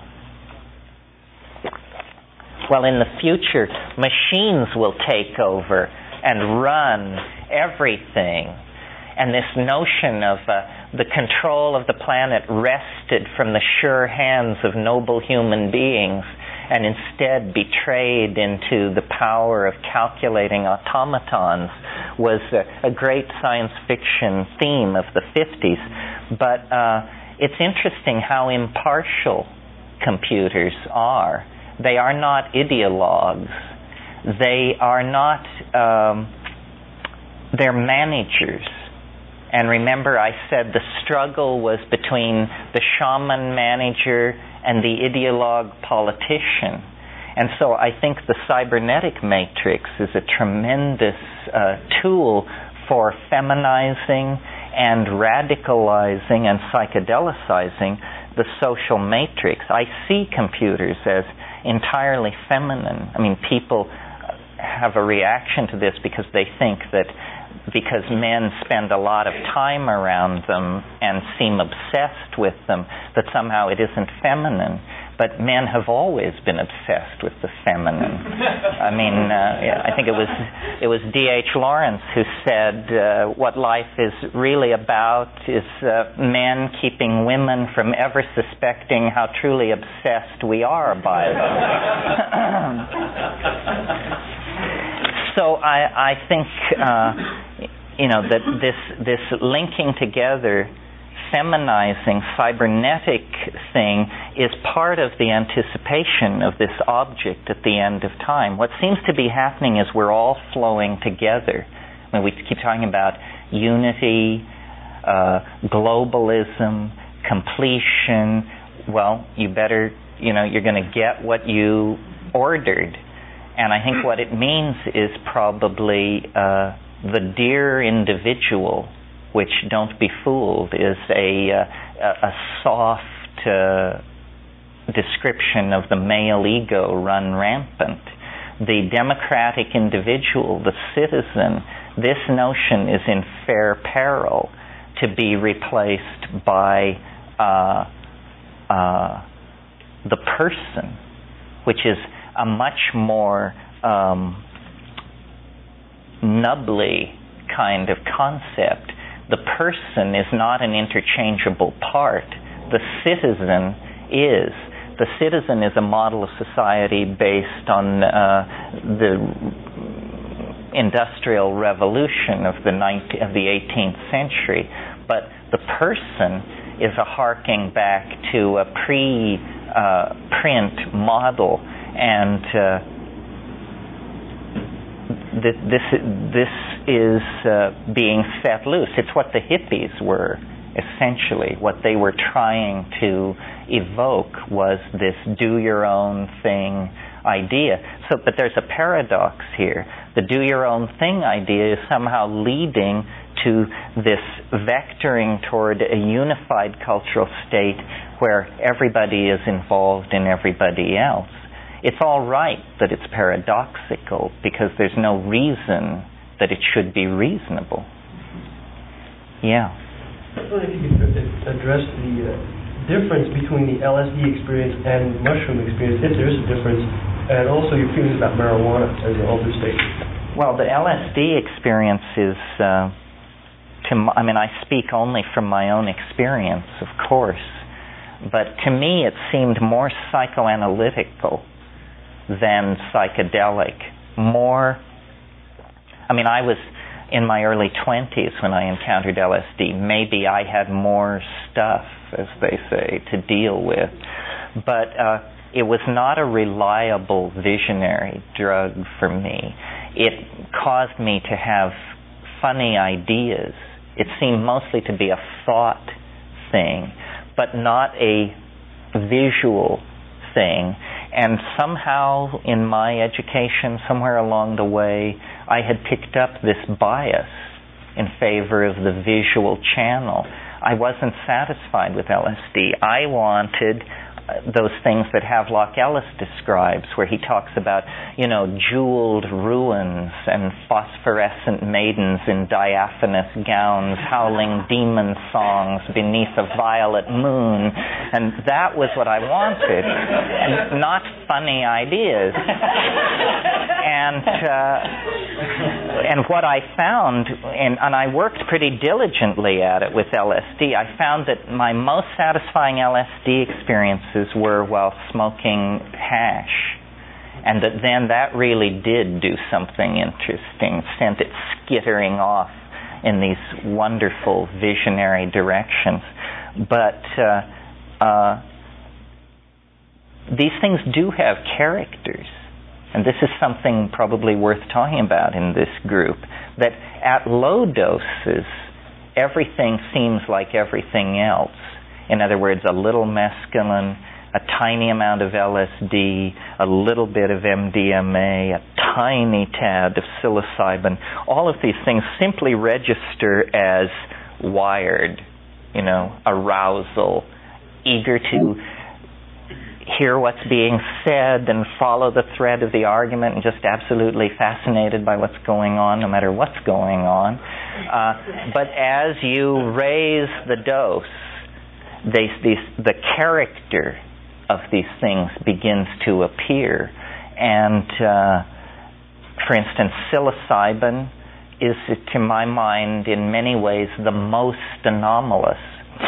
well, in the future, machines will take over and run everything. And this notion of uh, the control of the planet wrested from the sure hands of noble human beings and instead betrayed into the power of calculating automatons was a, a great science fiction theme of the fifties. But uh, it's interesting how impartial computers are. They are not ideologues. They are not, um, they're managers. And remember, I said the struggle was between the shaman manager and the ideologue politician. And so I think the cybernetic matrix is a tremendous uh, tool for feminizing and radicalizing and psychedelicizing the social matrix. I see computers as entirely feminine. I mean, people have a reaction to this because they think that because men spend a lot of time around them and seem obsessed with them, that somehow it isn't feminine. But men have always been obsessed with the feminine. I mean, uh, I think it was it was D H Lawrence who said uh, what life is really about is uh, men keeping women from ever suspecting how truly obsessed we are by them. So I, I think uh, you know that this this linking together, feminizing, cybernetic thing is part of the anticipation of this object at the end of time. What seems to be happening is we're all flowing together. I mean, we keep talking about unity, uh, globalism, completion. Well, you better, you know, you're going to get what you ordered. And I think what it means is probably uh, the dear individual, which, don't be fooled, is a, uh, a soft uh, description of the male ego run rampant. The democratic individual, the citizen, this notion is in fair peril to be replaced by uh, uh, the person, which is a much more um, nubbly kind of concept. The person is not an interchangeable part. The citizen is. The citizen is a model of society based on uh, the industrial revolution of the nineteenth, of the eighteenth century. But the person is a harking back to a pre uh, print, model, and uh, th- this this is uh, being set loose. It's what the hippies were, essentially. What they were trying to evoke was this do-your-own-thing idea. So, but there's a paradox here. The do-your-own-thing idea is somehow leading to this vectoring toward a unified cultural state where everybody is involved in everybody else. It's all right that it's paradoxical because there's no reason that it should be reasonable. Yeah. I wonder if you could address the uh, difference between the L S D experience and mushroom experience, if there is a difference, and also your feelings about marijuana as an altered state. Well, the L S D experience is, uh, to m- I mean, I speak only from my own experience, of course, but to me it seemed more psychoanalytical than psychedelic. More, I mean, I was in my early twenties when I encountered L S D. Maybe I had more stuff, as they say, to deal with. But uh, it was not a reliable visionary drug for me. It caused me to have funny ideas. It seemed mostly to be a thought thing, but not a visual thing. And somehow in my education, somewhere along the way, I had picked up this bias in favor of the visual channel. I wasn't satisfied with L S D. I wanted those things that Havelock Ellis describes, where he talks about, you know, jeweled ruins and phosphorescent maidens in diaphanous gowns howling demon songs beneath a violet moon. And that was what I wanted, and not funny ideas. And uh, and what I found, and, and I worked pretty diligently at it with L S D, I found that my most satisfying L S D experiences were while smoking hash, and that then that really did do something interesting, sent it skittering off in these wonderful visionary directions. But uh, uh, these things do have characters, and this is something probably worth talking about in this group, that at low doses everything seems like everything else. In other words, a little mescaline, a tiny amount of L S D, a little bit of M D M A, a tiny tad of psilocybin. All of these things simply register as wired, you know, arousal, eager to hear what's being said and follow the thread of the argument, and just absolutely fascinated by what's going on, no matter what's going on. Uh, but as you raise the dose, they, these, the character of these things begins to appear. And, uh, for instance, psilocybin is, to my mind, in many ways the most anomalous,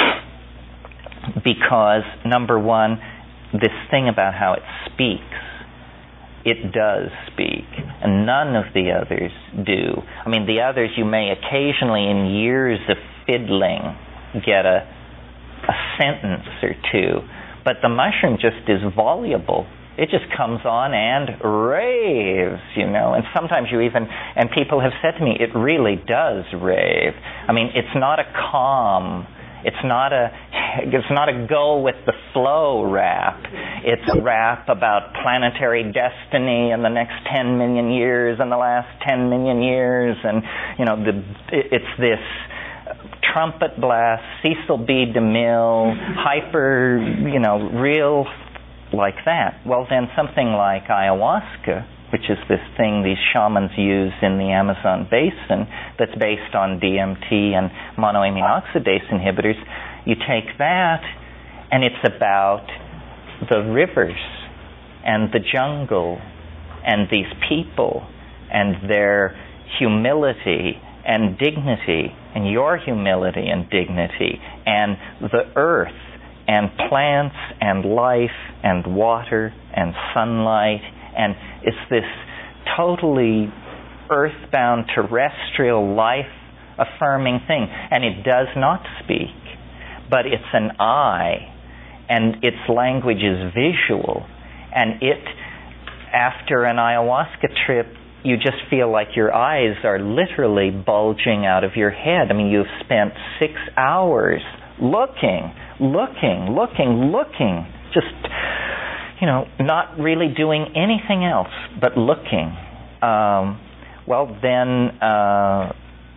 because, number one, this thing about how it speaks, it does speak, and none of the others do. I mean, the others you may occasionally, in years of fiddling, get a, a sentence or two, but the mushroom just is voluble. It just comes on and raves, you know, and sometimes you even, and people have said to me, it really does rave. I mean, it's not a calm, it's not a, it's not a go with the flow rap. It's a rap about planetary destiny in the next ten million years and the last ten million years, and, you know, the, it's this trumpet blast, Cecil B. DeMille, hyper, you know, real like that. Well, then something like ayahuasca, which is this thing these shamans use in the Amazon basin that's based on D M T and monoamine oxidase inhibitors, you take that and it's about the rivers and the jungle and these people and their humility and dignity, and your humility and dignity, and the earth and plants and life and water and sunlight, and it's this totally earthbound, terrestrial, life-affirming thing. And it does not speak, but it's an I, and its language is visual. And it, after an ayahuasca trip, you just feel like your eyes are literally bulging out of your head. I mean, you've spent six hours looking, looking, looking, looking, just, you know, not really doing anything else but looking. Um, well, then uh,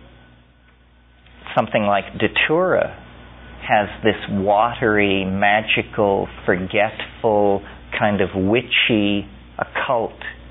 something like Datura has this watery, magical, forgetful, kind of witchy, occult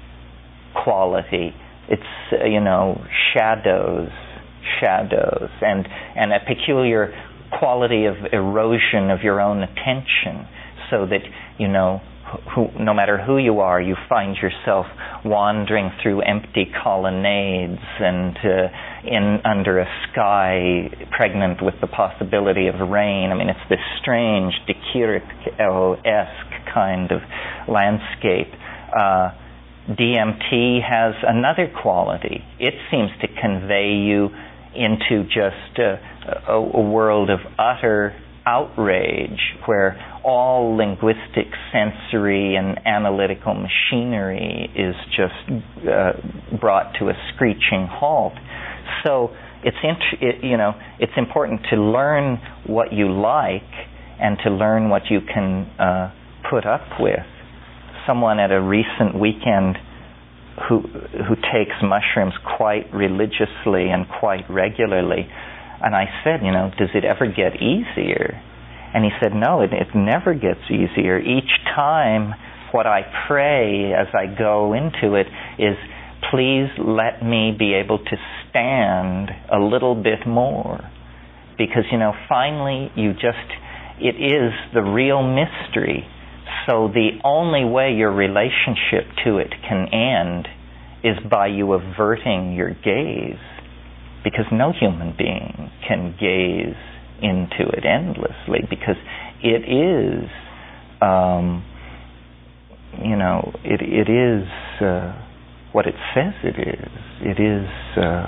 quality. It's, uh, you know, shadows, shadows, and, and a peculiar quality of erosion of your own attention, so that, you know, who, no matter who you are, you find yourself wandering through empty colonnades and uh, in under a sky pregnant with the possibility of rain. I mean, it's this strange De Chirico-esque kind of landscape. Uh, D M T has another quality. It seems to convey you into just a, a, a world of utter outrage, where all linguistic, sensory, and analytical machinery is just uh, brought to a screeching halt. So it's int- it, you know it's important to learn what you like and to learn what you can uh, put up with. Someone at a recent weekend who who takes mushrooms quite religiously and quite regularly, and I said, you know, does it ever get easier? And he said, no, it, it never gets easier. Each time what I pray as I go into it is, please let me be able to stand a little bit more. Because, you know, finally you just, it is the real mystery. So the only way your relationship to it can end is by you averting your gaze. Because no human being can gaze into it endlessly, because it is, um, you know, it it is uh, what it says it is. It is uh,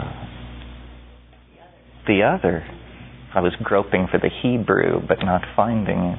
the other. I was groping for the Hebrew, but not finding it.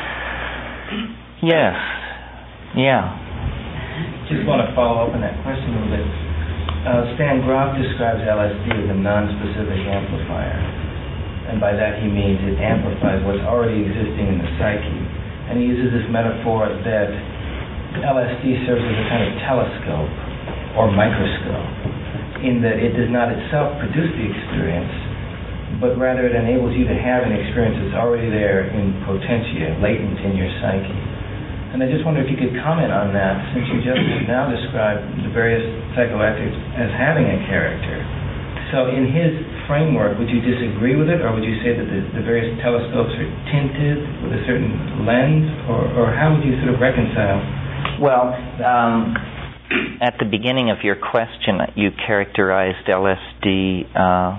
Yes. Yeah. Just want to follow up on that question a little bit. Uh, Stan Grof describes L S D as a non-specific amplifier. And by that he means it amplifies what's already existing in the psyche. And he uses this metaphor that L S D serves as a kind of telescope or microscope, in that it does not itself produce the experience, but rather it enables you to have an experience that's already there in potentia, latent in your psyche. And I just wonder if you could comment on that, since you just now described the various psychoactives as having a character. So in his framework, would you disagree with it, or would you say that the, the various telescopes are tinted with a certain lens, or, or how would you sort of reconcile? Well, um, at the beginning of your question, you characterized L S D. Uh,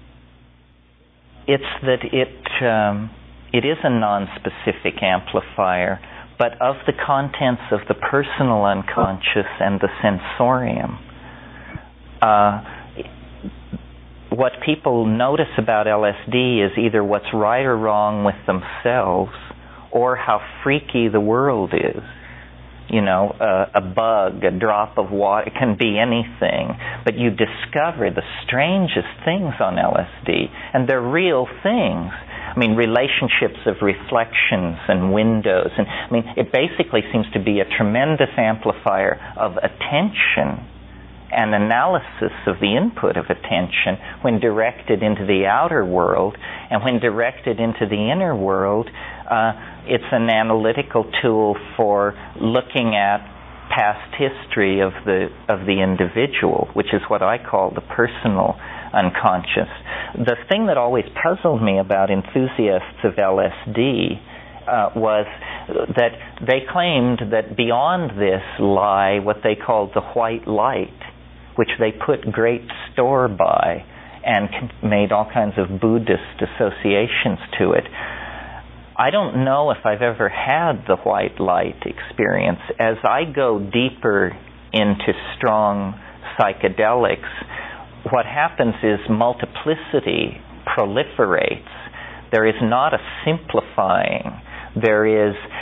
it's that it um, it is a non-specific amplifier, but of the contents of the personal unconscious and the sensorium. Uh, what people notice about L S D is either what's right or wrong with themselves, or how freaky the world is. You know, a, a bug, a drop of water, it can be anything, but you discover the strangest things on L S D, and they're real things. I mean, relationships of reflections and windows, and I mean, it basically seems to be a tremendous amplifier of attention and analysis of the input of attention when directed into the outer world, and when directed into the inner world, uh, it's an analytical tool for looking at past history of the of the individual, which is what I call the personal unconscious. The thing that always puzzled me about enthusiasts of L S D uh, was that they claimed that beyond this lie what they called the white light, which they put great store by and made all kinds of Buddhist associations to it. I don't know if I've ever had the white light experience. As I go deeper into strong psychedelics, what happens is multiplicity proliferates. There is not a simplifying. There is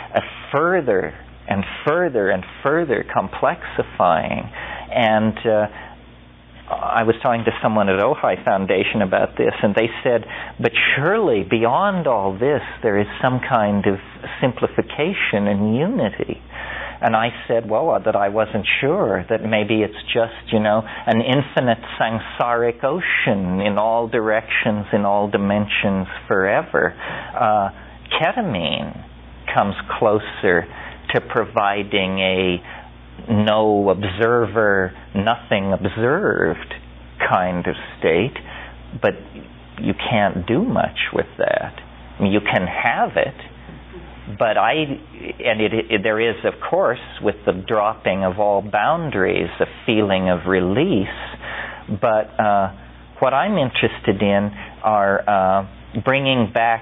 a further and further and further complexifying. And uh, I was talking to someone at Ojai Foundation about this, and they said, but surely beyond all this there is some kind of simplification and unity. And I said, well, uh, that I wasn't sure, that maybe it's just, you know, an infinite samsaric ocean in all directions, in all dimensions, forever. Uh, ketamine comes closer to providing a no observer, nothing observed kind of state, but you can't do much with that. I mean, you can have it, but I, and it, it, there is, of course, with the dropping of all boundaries, a feeling of release. But uh, what I'm interested in are uh, bringing back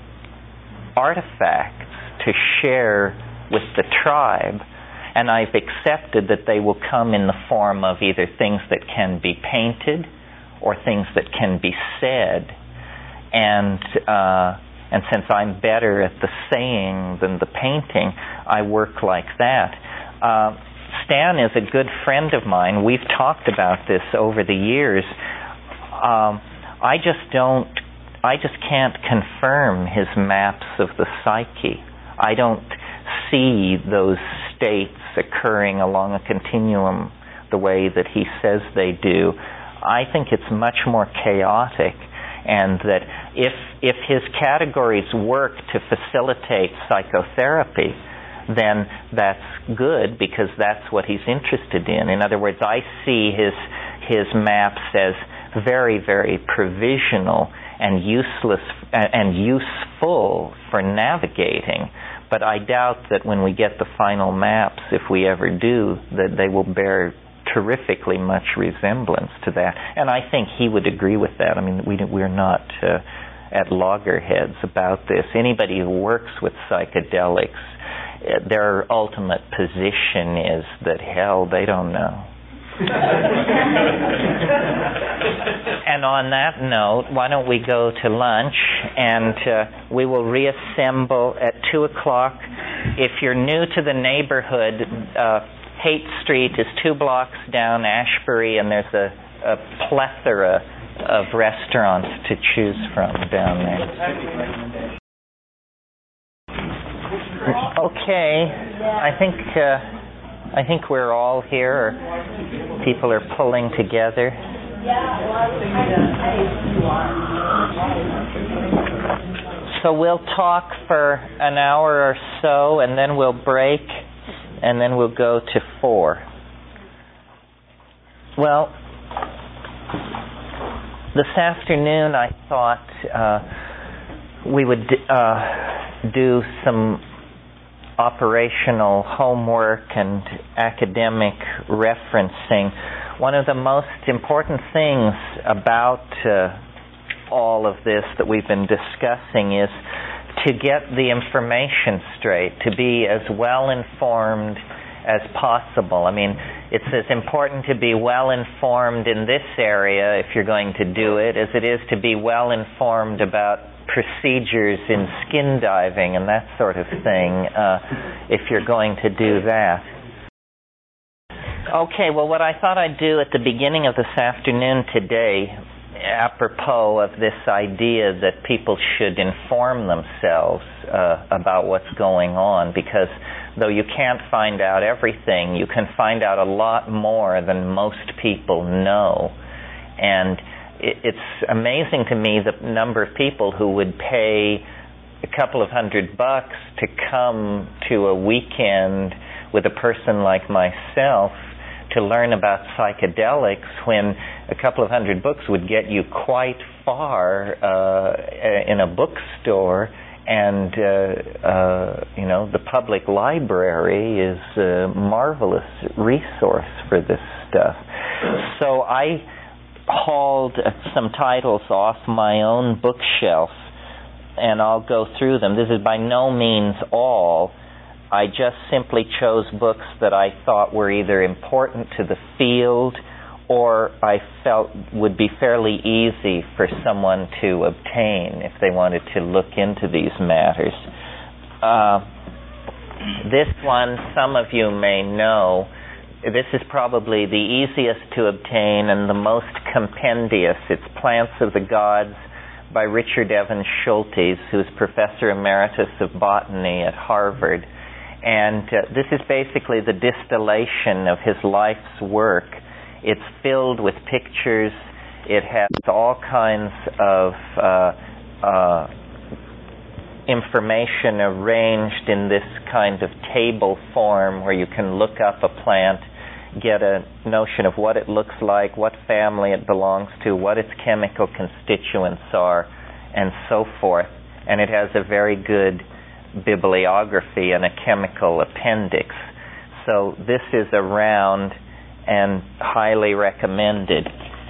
artifacts to share with the tribe, and I've accepted that they will come in the form of either things that can be painted or things that can be said. And uh, And since I'm better at the saying than the painting, I work like that. Uh, Stan is a good friend of mine. We've talked about this over the years. Um, I just don't, I just can't confirm his maps of the psyche. I don't see those states occurring along a continuum the way that he says they do. I think it's much more chaotic. And that if if his categories work to facilitate psychotherapy, then that's good because that's what he's interested in. In other words, I see his his maps as very, very provisional and useless and useful for navigating. But I doubt that when we get the final maps, if we ever do, that they will bear terrifically much resemblance to that, and I think he would agree with that. I mean, we, we're not uh, at loggerheads about this. Anybody who works with psychedelics, uh, their ultimate position is that, hell, they don't know. And on that note, why don't we go to lunch, and uh, we will reassemble at two o'clock. If you're new to the neighborhood, uh, Haight Street is two blocks down Ashbury, and there's a, a plethora of restaurants to choose from down there. Okay, I think uh, I think we're all here, or people are pulling together. So we'll talk for an hour or so, and then we'll break. And then we'll go to four. Well, this afternoon I thought uh, we would uh, do some operational homework and academic referencing. One of the most important things about uh, all of this that we've been discussing is to get the information straight, to be as well informed as possible. I mean, it's as important to be well informed in this area, if you're going to do it, as it is to be well informed about procedures in skin diving and that sort of thing, uh, if you're going to do that. Okay, well, what I thought I'd do at the beginning of this afternoon today, apropos of this idea that people should inform themselves uh, about what's going on, because though you can't find out everything, you can find out a lot more than most people know. And it, it's amazing to me the number of people who would pay a couple of hundred bucks to come to a weekend with a person like myself to learn about psychedelics, when a couple of hundred books would get you quite far uh, in a bookstore, and uh, uh, you know, the public library is a marvelous resource for this stuff. So I hauled some titles off my own bookshelf, and I'll go through them. This is by no means all. I just simply chose books that I thought were either important to the field or I felt would be fairly easy for someone to obtain if they wanted to look into these matters. Uh, This one, some of you may know. This is probably the easiest to obtain and the most compendious. It's Plants of the Gods by Richard Evans Schultes, who's Professor Emeritus of Botany at Harvard. And uh, this is basically the distillation of his life's work. It's filled with pictures. It has all kinds of uh, uh, information arranged in this kind of table form where you can look up a plant, get a notion of what it looks like, what family it belongs to, what its chemical constituents are, and so forth. And it has a very good bibliography and a chemical appendix. So this is around and highly recommended.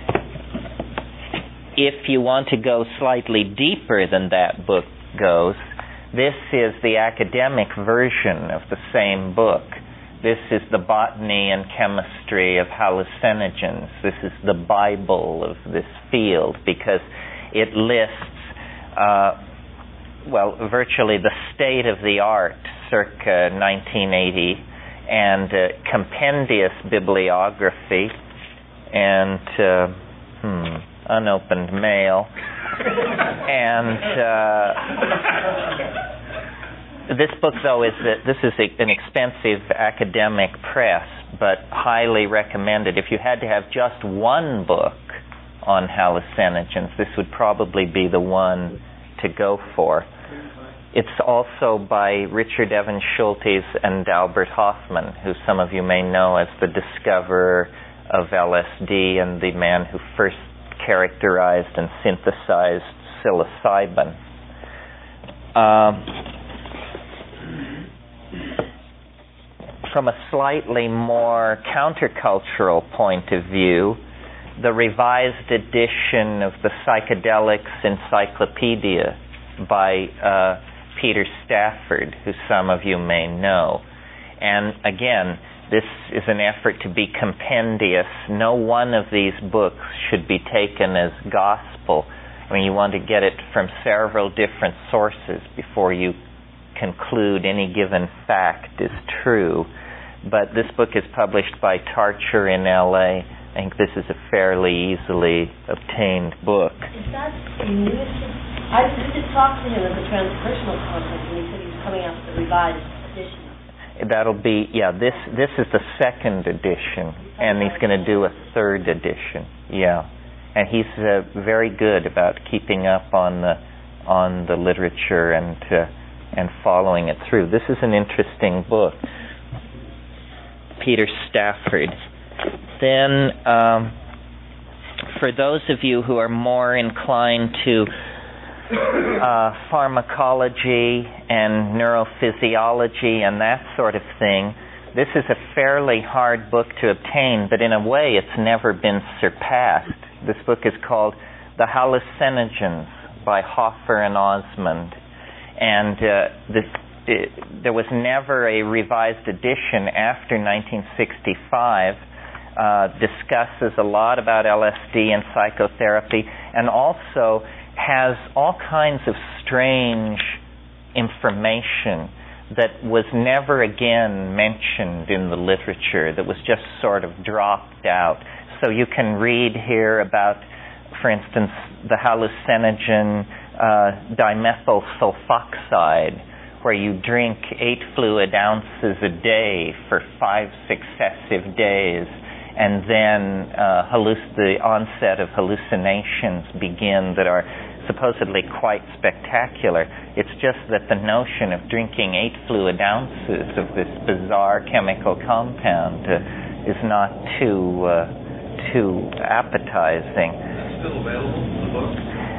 If you want to go slightly deeper than that book goes, this is the academic version of the same book. This is the Botany and Chemistry of Hallucinogens. This is the Bible of this field because it lists, uh, well, virtually the state of the art circa nineteen eighty and uh, compendious bibliography and uh, hmm, unopened mail. And uh, this book, though, is that this is a, an expensive academic press, but highly recommended. If you had to have just one book on hallucinogens, this would probably be the one to go for. It's also by Richard Evans Schultes and Albert Hofmann, who some of you may know as the discoverer of L S D and the man who first characterized and synthesized psilocybin. Um, from a slightly more countercultural point of view, the revised edition of the Psychedelics Encyclopedia by uh, Peter Stafford, who some of you may know. And again, this is an effort to be compendious. No one of these books should be taken as gospel. I mean, you want to get it from several different sources before you conclude any given fact is true. But this book is published by Tarcher in L A. I think this is a fairly easily obtained book. Is that the newest? I did talk to him at the Transpersonal Conference, and he said he was coming out with a revised edition. That'll be, yeah, this this is the second edition, and he's going to do a third edition, yeah. And he's uh, very good about keeping up on the on the literature and uh, and following it through. This is an interesting book. Peter Stafford. Then, um, for those of you who are more inclined to uh, pharmacology and neurophysiology and that sort of thing, this is a fairly hard book to obtain, but in a way it's never been surpassed. This book is called The Hallucinogens by Hoffer and Osmond. And uh, this, it, there was never a revised edition after nineteen sixty-five. Uh, discusses a lot about L S D and psychotherapy, and also has all kinds of strange information that was never again mentioned in the literature, that was just sort of dropped out. So you can read here about, for instance, the hallucinogen uh, dimethyl sulfoxide, where you drink eight fluid ounces a day for five successive days, and then uh, halluc- the onset of hallucinations begin that are supposedly quite spectacular. It's just that the notion of drinking eight fluid ounces of this bizarre chemical compound uh, is not too uh, too appetizing. Is it still available, the book?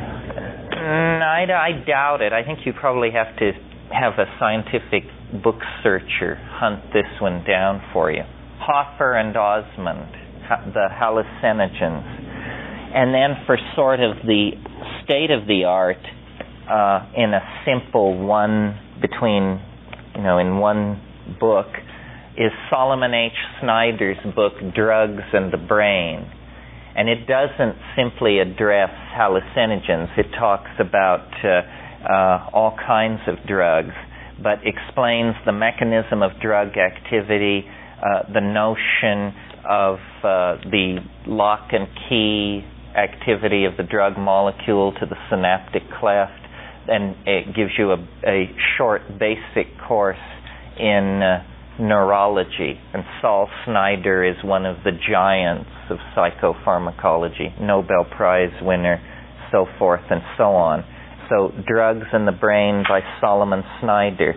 Mm, I, I doubt it. I think you probably have to have a scientific book searcher hunt this one down for you. Hoffer and Osmond, the hallucinogens. And then for sort of the state of the art, uh, in a simple one between, you know, in one book, is Solomon H. Snyder's book, Drugs and the Brain. And it doesn't simply address hallucinogens. It talks about uh, uh, all kinds of drugs. but explains the mechanism of drug activity, uh, the notion of uh, the lock and key activity of the drug molecule to the synaptic cleft, and it gives you a, a short basic course in uh, neurology. And Saul Snyder is one of the giants of psychopharmacology, Nobel Prize winner, so forth and so on. So, Drugs in the Brain by Solomon Snyder.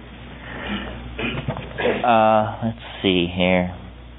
Uh, let's see here.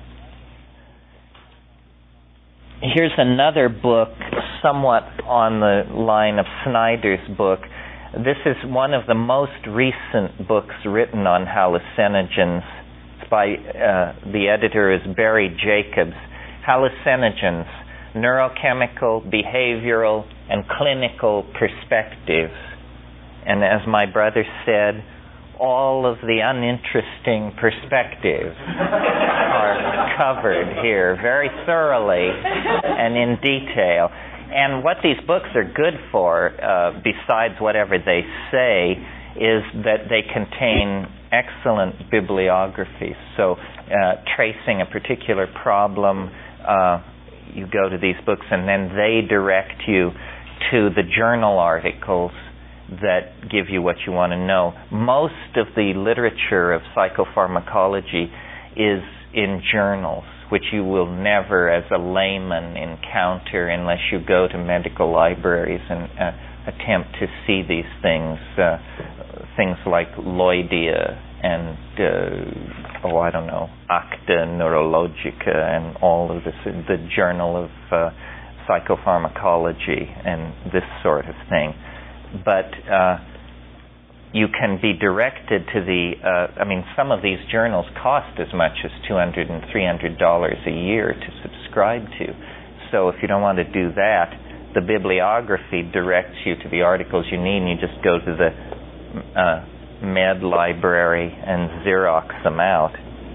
Here's another book, somewhat on the line of Snyder's book. This is one of the most recent books written on hallucinogens. It's by, uh, the editor is Barry Jacobs. Hallucinogens, Neurochemical, Behavioral, and Clinical Perspectives. And as my brother said, all of the uninteresting perspectives are covered here very thoroughly and in detail. And what these books are good for, uh, besides whatever they say, is that they contain excellent bibliography. So uh, tracing a particular problem, uh, you go to these books and then they direct you to the journal articles that give you what you want to know. Most of the literature of psychopharmacology is in journals, which you will never, as a layman, encounter unless you go to medical libraries and uh, attempt to see these things. Uh, things like Lloydia and, uh, oh, I don't know, Acta Neurologica and all of this, the Journal of uh, Psychopharmacology and this sort of thing. But uh, you can be directed to the, uh, I mean, some of these journals cost as much as two hundred dollars and three hundred dollars a year to subscribe to. So if you don't want to do that, the bibliography directs you to the articles you need, and you just go to the uh, med library and Xerox them out.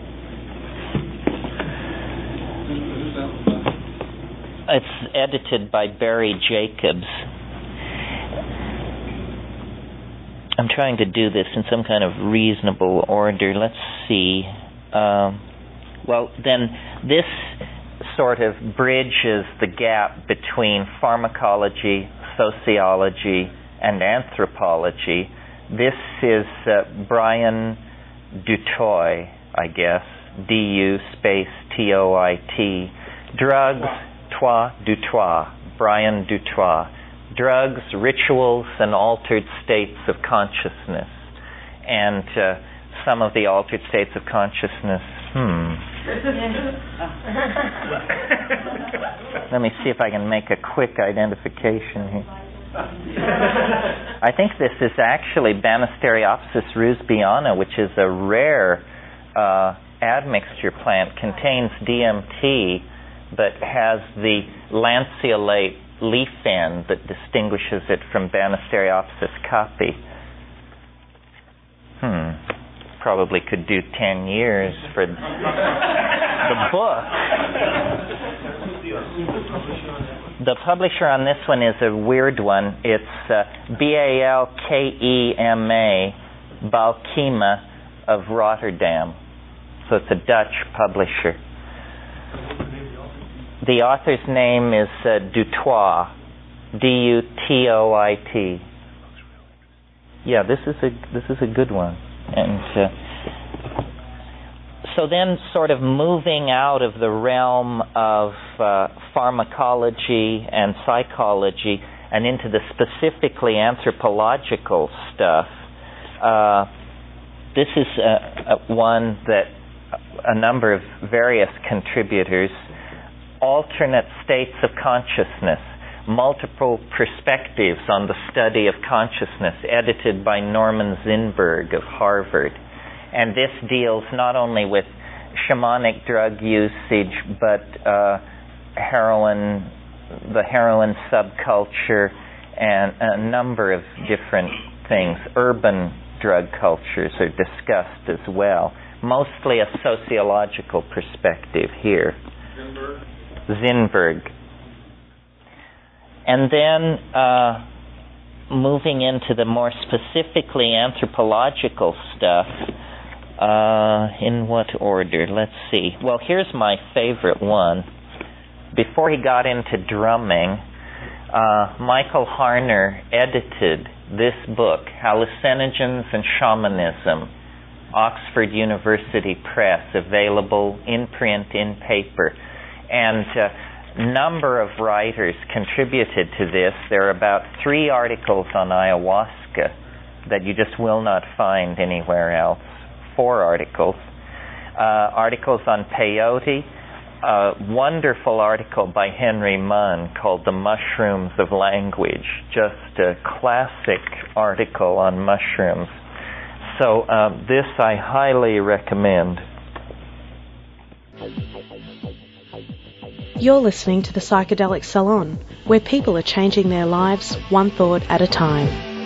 It's edited by Barry Jacobs. I'm trying to do this in some kind of reasonable order. Let's see. Um, well, then this sort of bridges the gap between pharmacology, sociology, and anthropology. This is uh, Brian Dutoit, I guess, D U space T O I T. Drugs, Toi, Dutoit, Brian Dutoit. Drugs, Rituals, and Altered States of Consciousness. And uh, some of the altered states of consciousness, hmm. Let me see if I can make a quick identification here. I think this is actually Banisteriopsis roosbeana, which is a rare uh, admixture plant, contains D M T, but has the lanceolate leaf end that distinguishes it from Banisteriopsis caapi. Hmm. Probably could do ten years for the book. The publisher on this one is a weird one. It's uh, B A L K E M A, Balkema of Rotterdam. So it's a Dutch publisher. The author's name is uh, Dutoit, D U T O I T. Yeah, this is a this is a good one. And uh, so then, sort of moving out of the realm of uh, pharmacology and psychology and into the specifically anthropological stuff. Uh, this is uh, uh, one that a number of various contributors. Alternate States of Consciousness, Multiple Perspectives on the Study of Consciousness, edited by Norman Zinberg of Harvard. And this deals not only with shamanic drug usage, but uh, heroin, the heroin subculture, and a number of different things. Urban drug cultures are discussed as well. Mostly a sociological perspective here. Zinberg. Zinberg. And then uh, moving into the more specifically anthropological stuff, uh, in what order? Let's see. Well, here's my favorite one. Before he got into drumming, uh, Michael Harner edited this book, Hallucinogens and Shamanism, Oxford University Press, available in print, in paper. And a number of writers contributed to this. There are about three articles on ayahuasca that you just will not find anywhere else. Four articles. Uh, articles on peyote. A wonderful article by Henry Munn called The Mushrooms of Language. Just a classic article on mushrooms. So um, this I highly recommend. You're listening to the Psychedelic Salon, where people are changing their lives one thought at a time.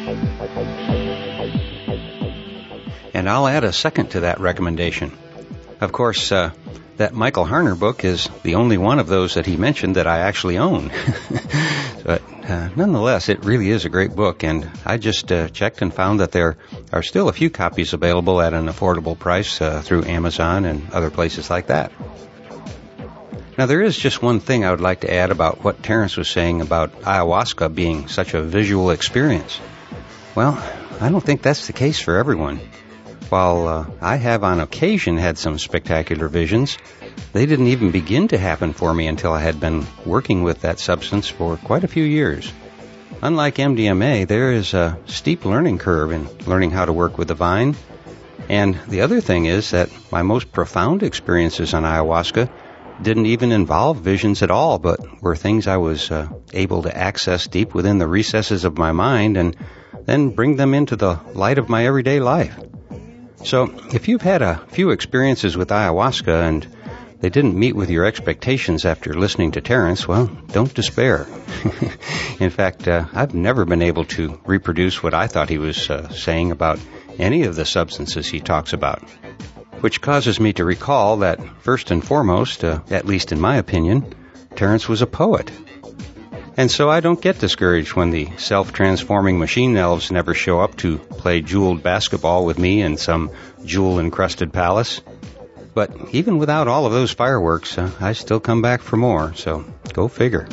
And I'll add a second to that recommendation. Of course, uh, that Michael Harner book is the only one of those that he mentioned that I actually own. But uh, nonetheless, it really is a great book, and I just uh, checked and found that there are still a few copies available at an affordable price uh, through Amazon and other places like that. Now, there is just one thing I would like to add about what Terence was saying about ayahuasca being such a visual experience. Well, I don't think that's the case for everyone. While uh, I have on occasion had some spectacular visions, they didn't even begin to happen for me until I had been working with that substance for quite a few years. Unlike M D M A, there is a steep learning curve in learning how to work with the vine. And the other thing is that my most profound experiences on ayahuasca didn't even involve visions at all, but were things I was uh, able to access deep within the recesses of my mind and then bring them into the light of my everyday life. So if you've had a few experiences with ayahuasca and they didn't meet with your expectations after listening to Terence, well, don't despair. In fact, uh, I've never been able to reproduce what I thought he was uh, saying about any of the substances he talks about. Which causes me to recall that, first and foremost, uh, at least in my opinion, Terence was a poet. And so I don't get discouraged when the self-transforming machine elves never show up to play jeweled basketball with me in some jewel-encrusted palace. But even without all of those fireworks, uh, I still come back for more, so go figure.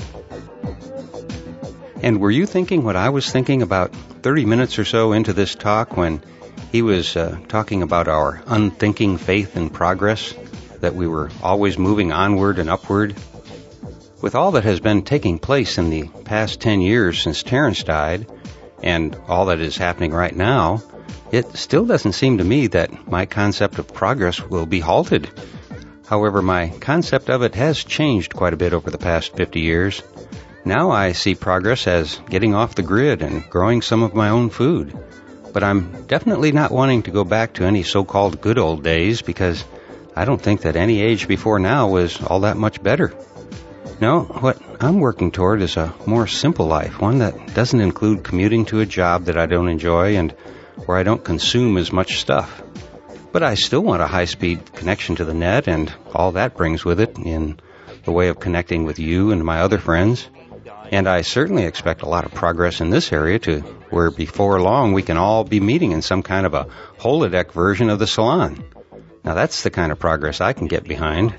And were you thinking what I was thinking about thirty minutes or so into this talk when he was uh, talking about our unthinking faith and progress, that we were always moving onward and upward? With all that has been taking place in the past ten years since Terence died, and all that is happening right now, it still doesn't seem to me that my concept of progress will be halted. However, my concept of it has changed quite a bit over the past fifty years. Now I see progress as getting off the grid and growing some of my own food. But I'm definitely not wanting to go back to any so-called good old days, because I don't think that any age before now was all that much better. No, what I'm working toward is a more simple life, one that doesn't include commuting to a job that I don't enjoy and where I don't consume as much stuff. But I still want a high-speed connection to the net and all that brings with it in the way of connecting with you and my other friends. And I certainly expect a lot of progress in this area to where before long we can all be meeting in some kind of a holodeck version of the salon. Now that's the kind of progress I can get behind.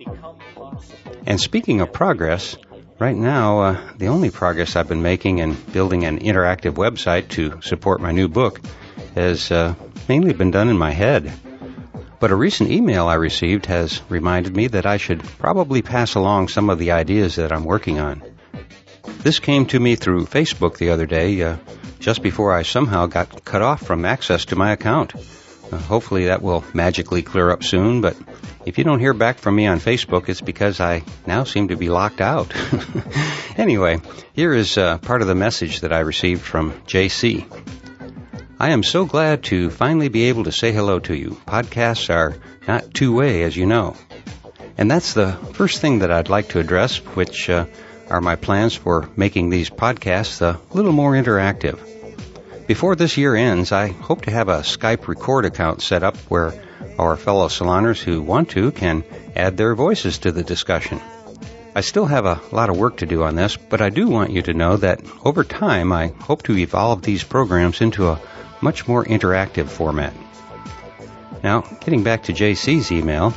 And speaking of progress, right now uh, the only progress I've been making in building an interactive website to support my new book has uh, mainly been done in my head. But a recent email I received has reminded me that I should probably pass along some of the ideas that I'm working on. This came to me through Facebook the other day, uh, just before I somehow got cut off from access to my account. Uh, hopefully that will magically clear up soon, but if you don't hear back from me on Facebook, it's because I now seem to be locked out. Anyway, here is uh, part of the message that I received from J C. I am so glad to finally be able to say hello to you. Podcasts are not two-way, as you know. And that's the first thing that I'd like to address, which uh, are my plans for making these podcasts a little more interactive. Before this year ends, I hope to have a Skype record account set up where our fellow saloners who want to can add their voices to the discussion. I still have a lot of work to do on this, but I do want you to know that over time I hope to evolve these programs into a much more interactive format. Now, getting back to J C's email,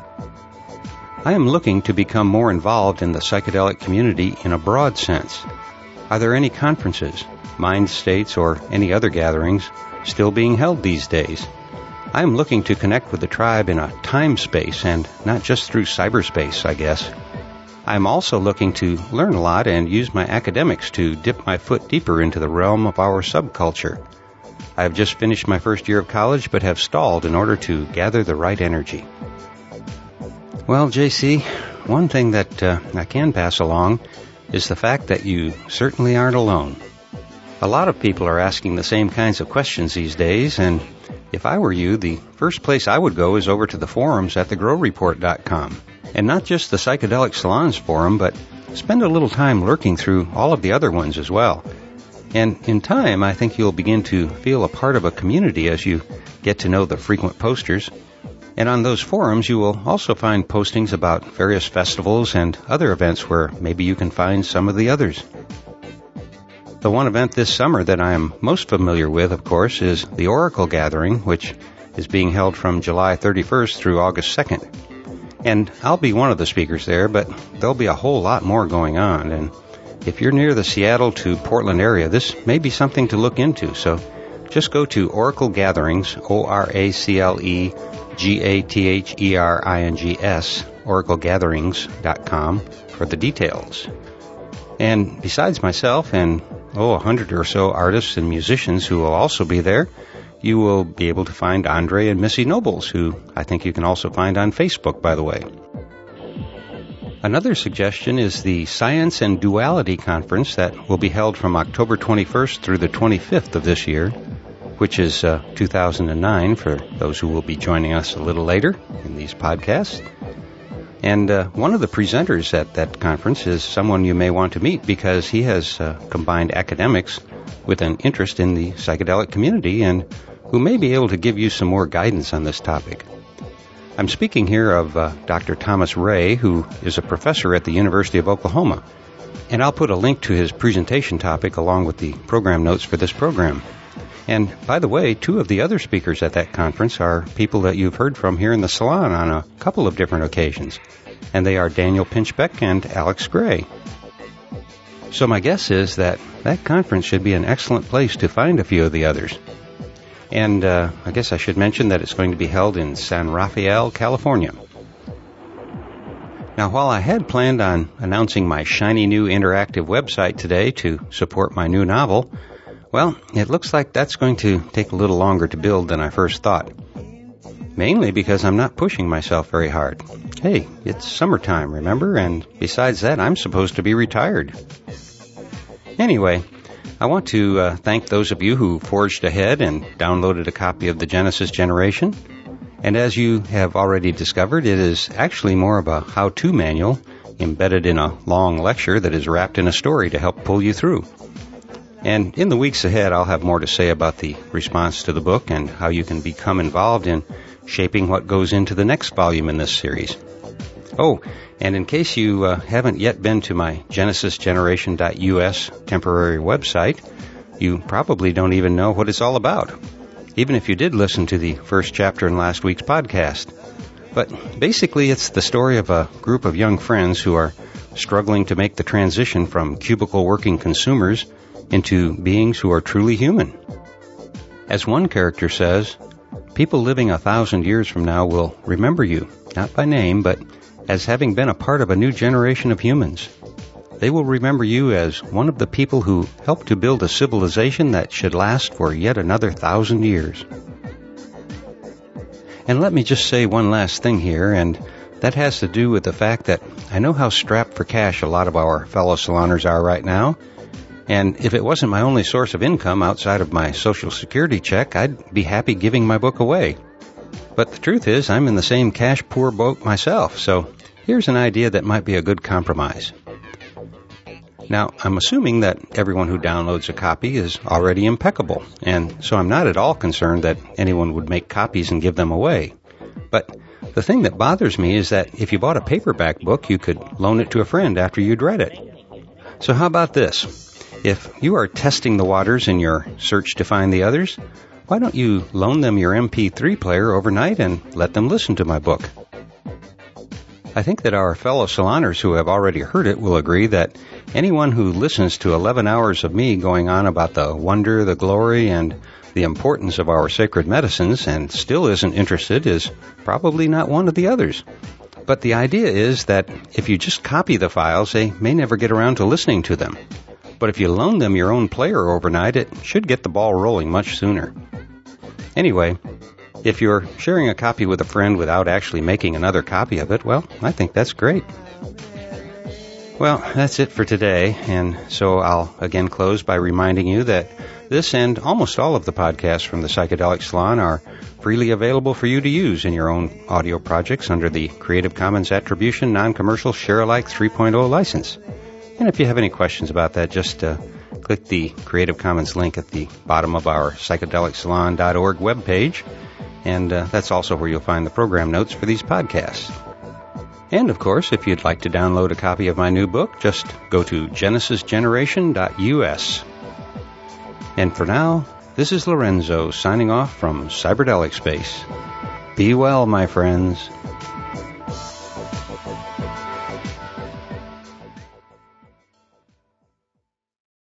I am looking to become more involved in the psychedelic community in a broad sense. Are there any conferences, mind states, or any other gatherings still being held these days? I am looking to connect with the tribe in a time space and not just through cyberspace, I guess. I am also looking to learn a lot and use my academics to dip my foot deeper into the realm of our subculture. I have just finished my first year of college but have stalled in order to gather the right energy. Well, J C, one thing that uh, I can pass along is the fact that you certainly aren't alone. A lot of people are asking the same kinds of questions these days, and if I were you, the first place I would go is over to the forums at the grow report dot com. And not just the Psychedelic Salons forum, but spend a little time lurking through all of the other ones as well. And in time, I think you'll begin to feel a part of a community as you get to know the frequent posters. And on those forums, you will also find postings about various festivals and other events where maybe you can find some of the others. The one event this summer that I am most familiar with, of course, is the Oracle Gathering, which is being held from July thirty-first through August second. And I'll be one of the speakers there, but there'll be a whole lot more going on. And if you're near the Seattle to Portland area, this may be something to look into. So just go to Oracle Gatherings, O R A C L E G A T H E R I N G S, oracle gatherings dot com for the details. And besides myself and, oh, a hundred or so artists and musicians who will also be there, you will be able to find Andre and Missy Nobles, who I think you can also find on Facebook, by the way. Another suggestion is the Science and Duality Conference that will be held from October twenty-first through the twenty-fifth of this year, which is uh, two thousand nine for those who will be joining us a little later in these podcasts. And uh, one of the presenters at that conference is someone you may want to meet because he has uh, combined academics with an interest in the psychedelic community and who may be able to give you some more guidance on this topic. I'm speaking here of uh, Doctor Thomas Ray, who is a professor at the University of Oklahoma. And I'll put a link to his presentation topic along with the program notes for this program. And by the way, two of the other speakers at that conference are people that you've heard from here in the salon on a couple of different occasions. And they are Daniel Pinchbeck and Alex Gray. So my guess is that that conference should be an excellent place to find a few of the others. And uh, I guess I should mention that it's going to be held in San Rafael, California. Now, while I had planned on announcing my shiny new interactive website today to support my new novel, well, it looks like that's going to take a little longer to build than I first thought. Mainly because I'm not pushing myself very hard. Hey, it's summertime, remember? And besides that, I'm supposed to be retired. Anyway, I want to uh, thank those of you who forged ahead and downloaded a copy of the Genesis Generation. And as you have already discovered, it is actually more of a how-to manual embedded in a long lecture that is wrapped in a story to help pull you through. And in the weeks ahead, I'll have more to say about the response to the book and how you can become involved in shaping what goes into the next volume in this series. Oh, and in case you uh, haven't yet been to my genesis generation dot U S temporary website, you probably don't even know what it's all about, even if you did listen to the first chapter in last week's podcast. But basically, it's the story of a group of young friends who are struggling to make the transition from cubicle working consumers into beings who are truly human. As one character says, people living a thousand years from now will remember you, not by name, but as having been a part of a new generation of humans. They will remember you as one of the people who helped to build a civilization that should last for yet another thousand years. And let me just say one last thing here, and that has to do with the fact that I know how strapped for cash a lot of our fellow saloners are right now. And if it wasn't my only source of income outside of my Social Security check, I'd be happy giving my book away. But the truth is, I'm in the same cash-poor boat myself, so here's an idea that might be a good compromise. Now, I'm assuming that everyone who downloads a copy is already impeccable, and so I'm not at all concerned that anyone would make copies and give them away. But The thing that bothers me is that if you bought a paperback book, you could loan it to a friend after you'd read it. So how about this? If you are testing the waters in your search to find the others, why don't you loan them your M P three player overnight and let them listen to my book? I think that our fellow saloners who have already heard it will agree that anyone who listens to eleven hours of me going on about the wonder, the glory, and the importance of our sacred medicines and still isn't interested is probably not one of the others. But the idea is that if you just copy the files, they may never get around to listening to them. But if you loan them your own player overnight, it should get the ball rolling much sooner. Anyway, if you're sharing a copy with a friend without actually making another copy of it, well, I think that's great. Well, that's it for today, and so I'll again close by reminding you that this and almost all of the podcasts from the Psychedelic Salon are freely available for you to use in your own audio projects under the Creative Commons Attribution Non-Commercial Share-alike three point oh license. And if you have any questions about that, just uh, click the Creative Commons link at the bottom of our psychedelic salon dot org webpage, and uh, that's also where you'll find the program notes for these podcasts. And, of course, if you'd like to download a copy of my new book, just go to genesis generation dot u s. And for now, this is Lorenzo signing off from Cyberdelic Space. Be well, my friends.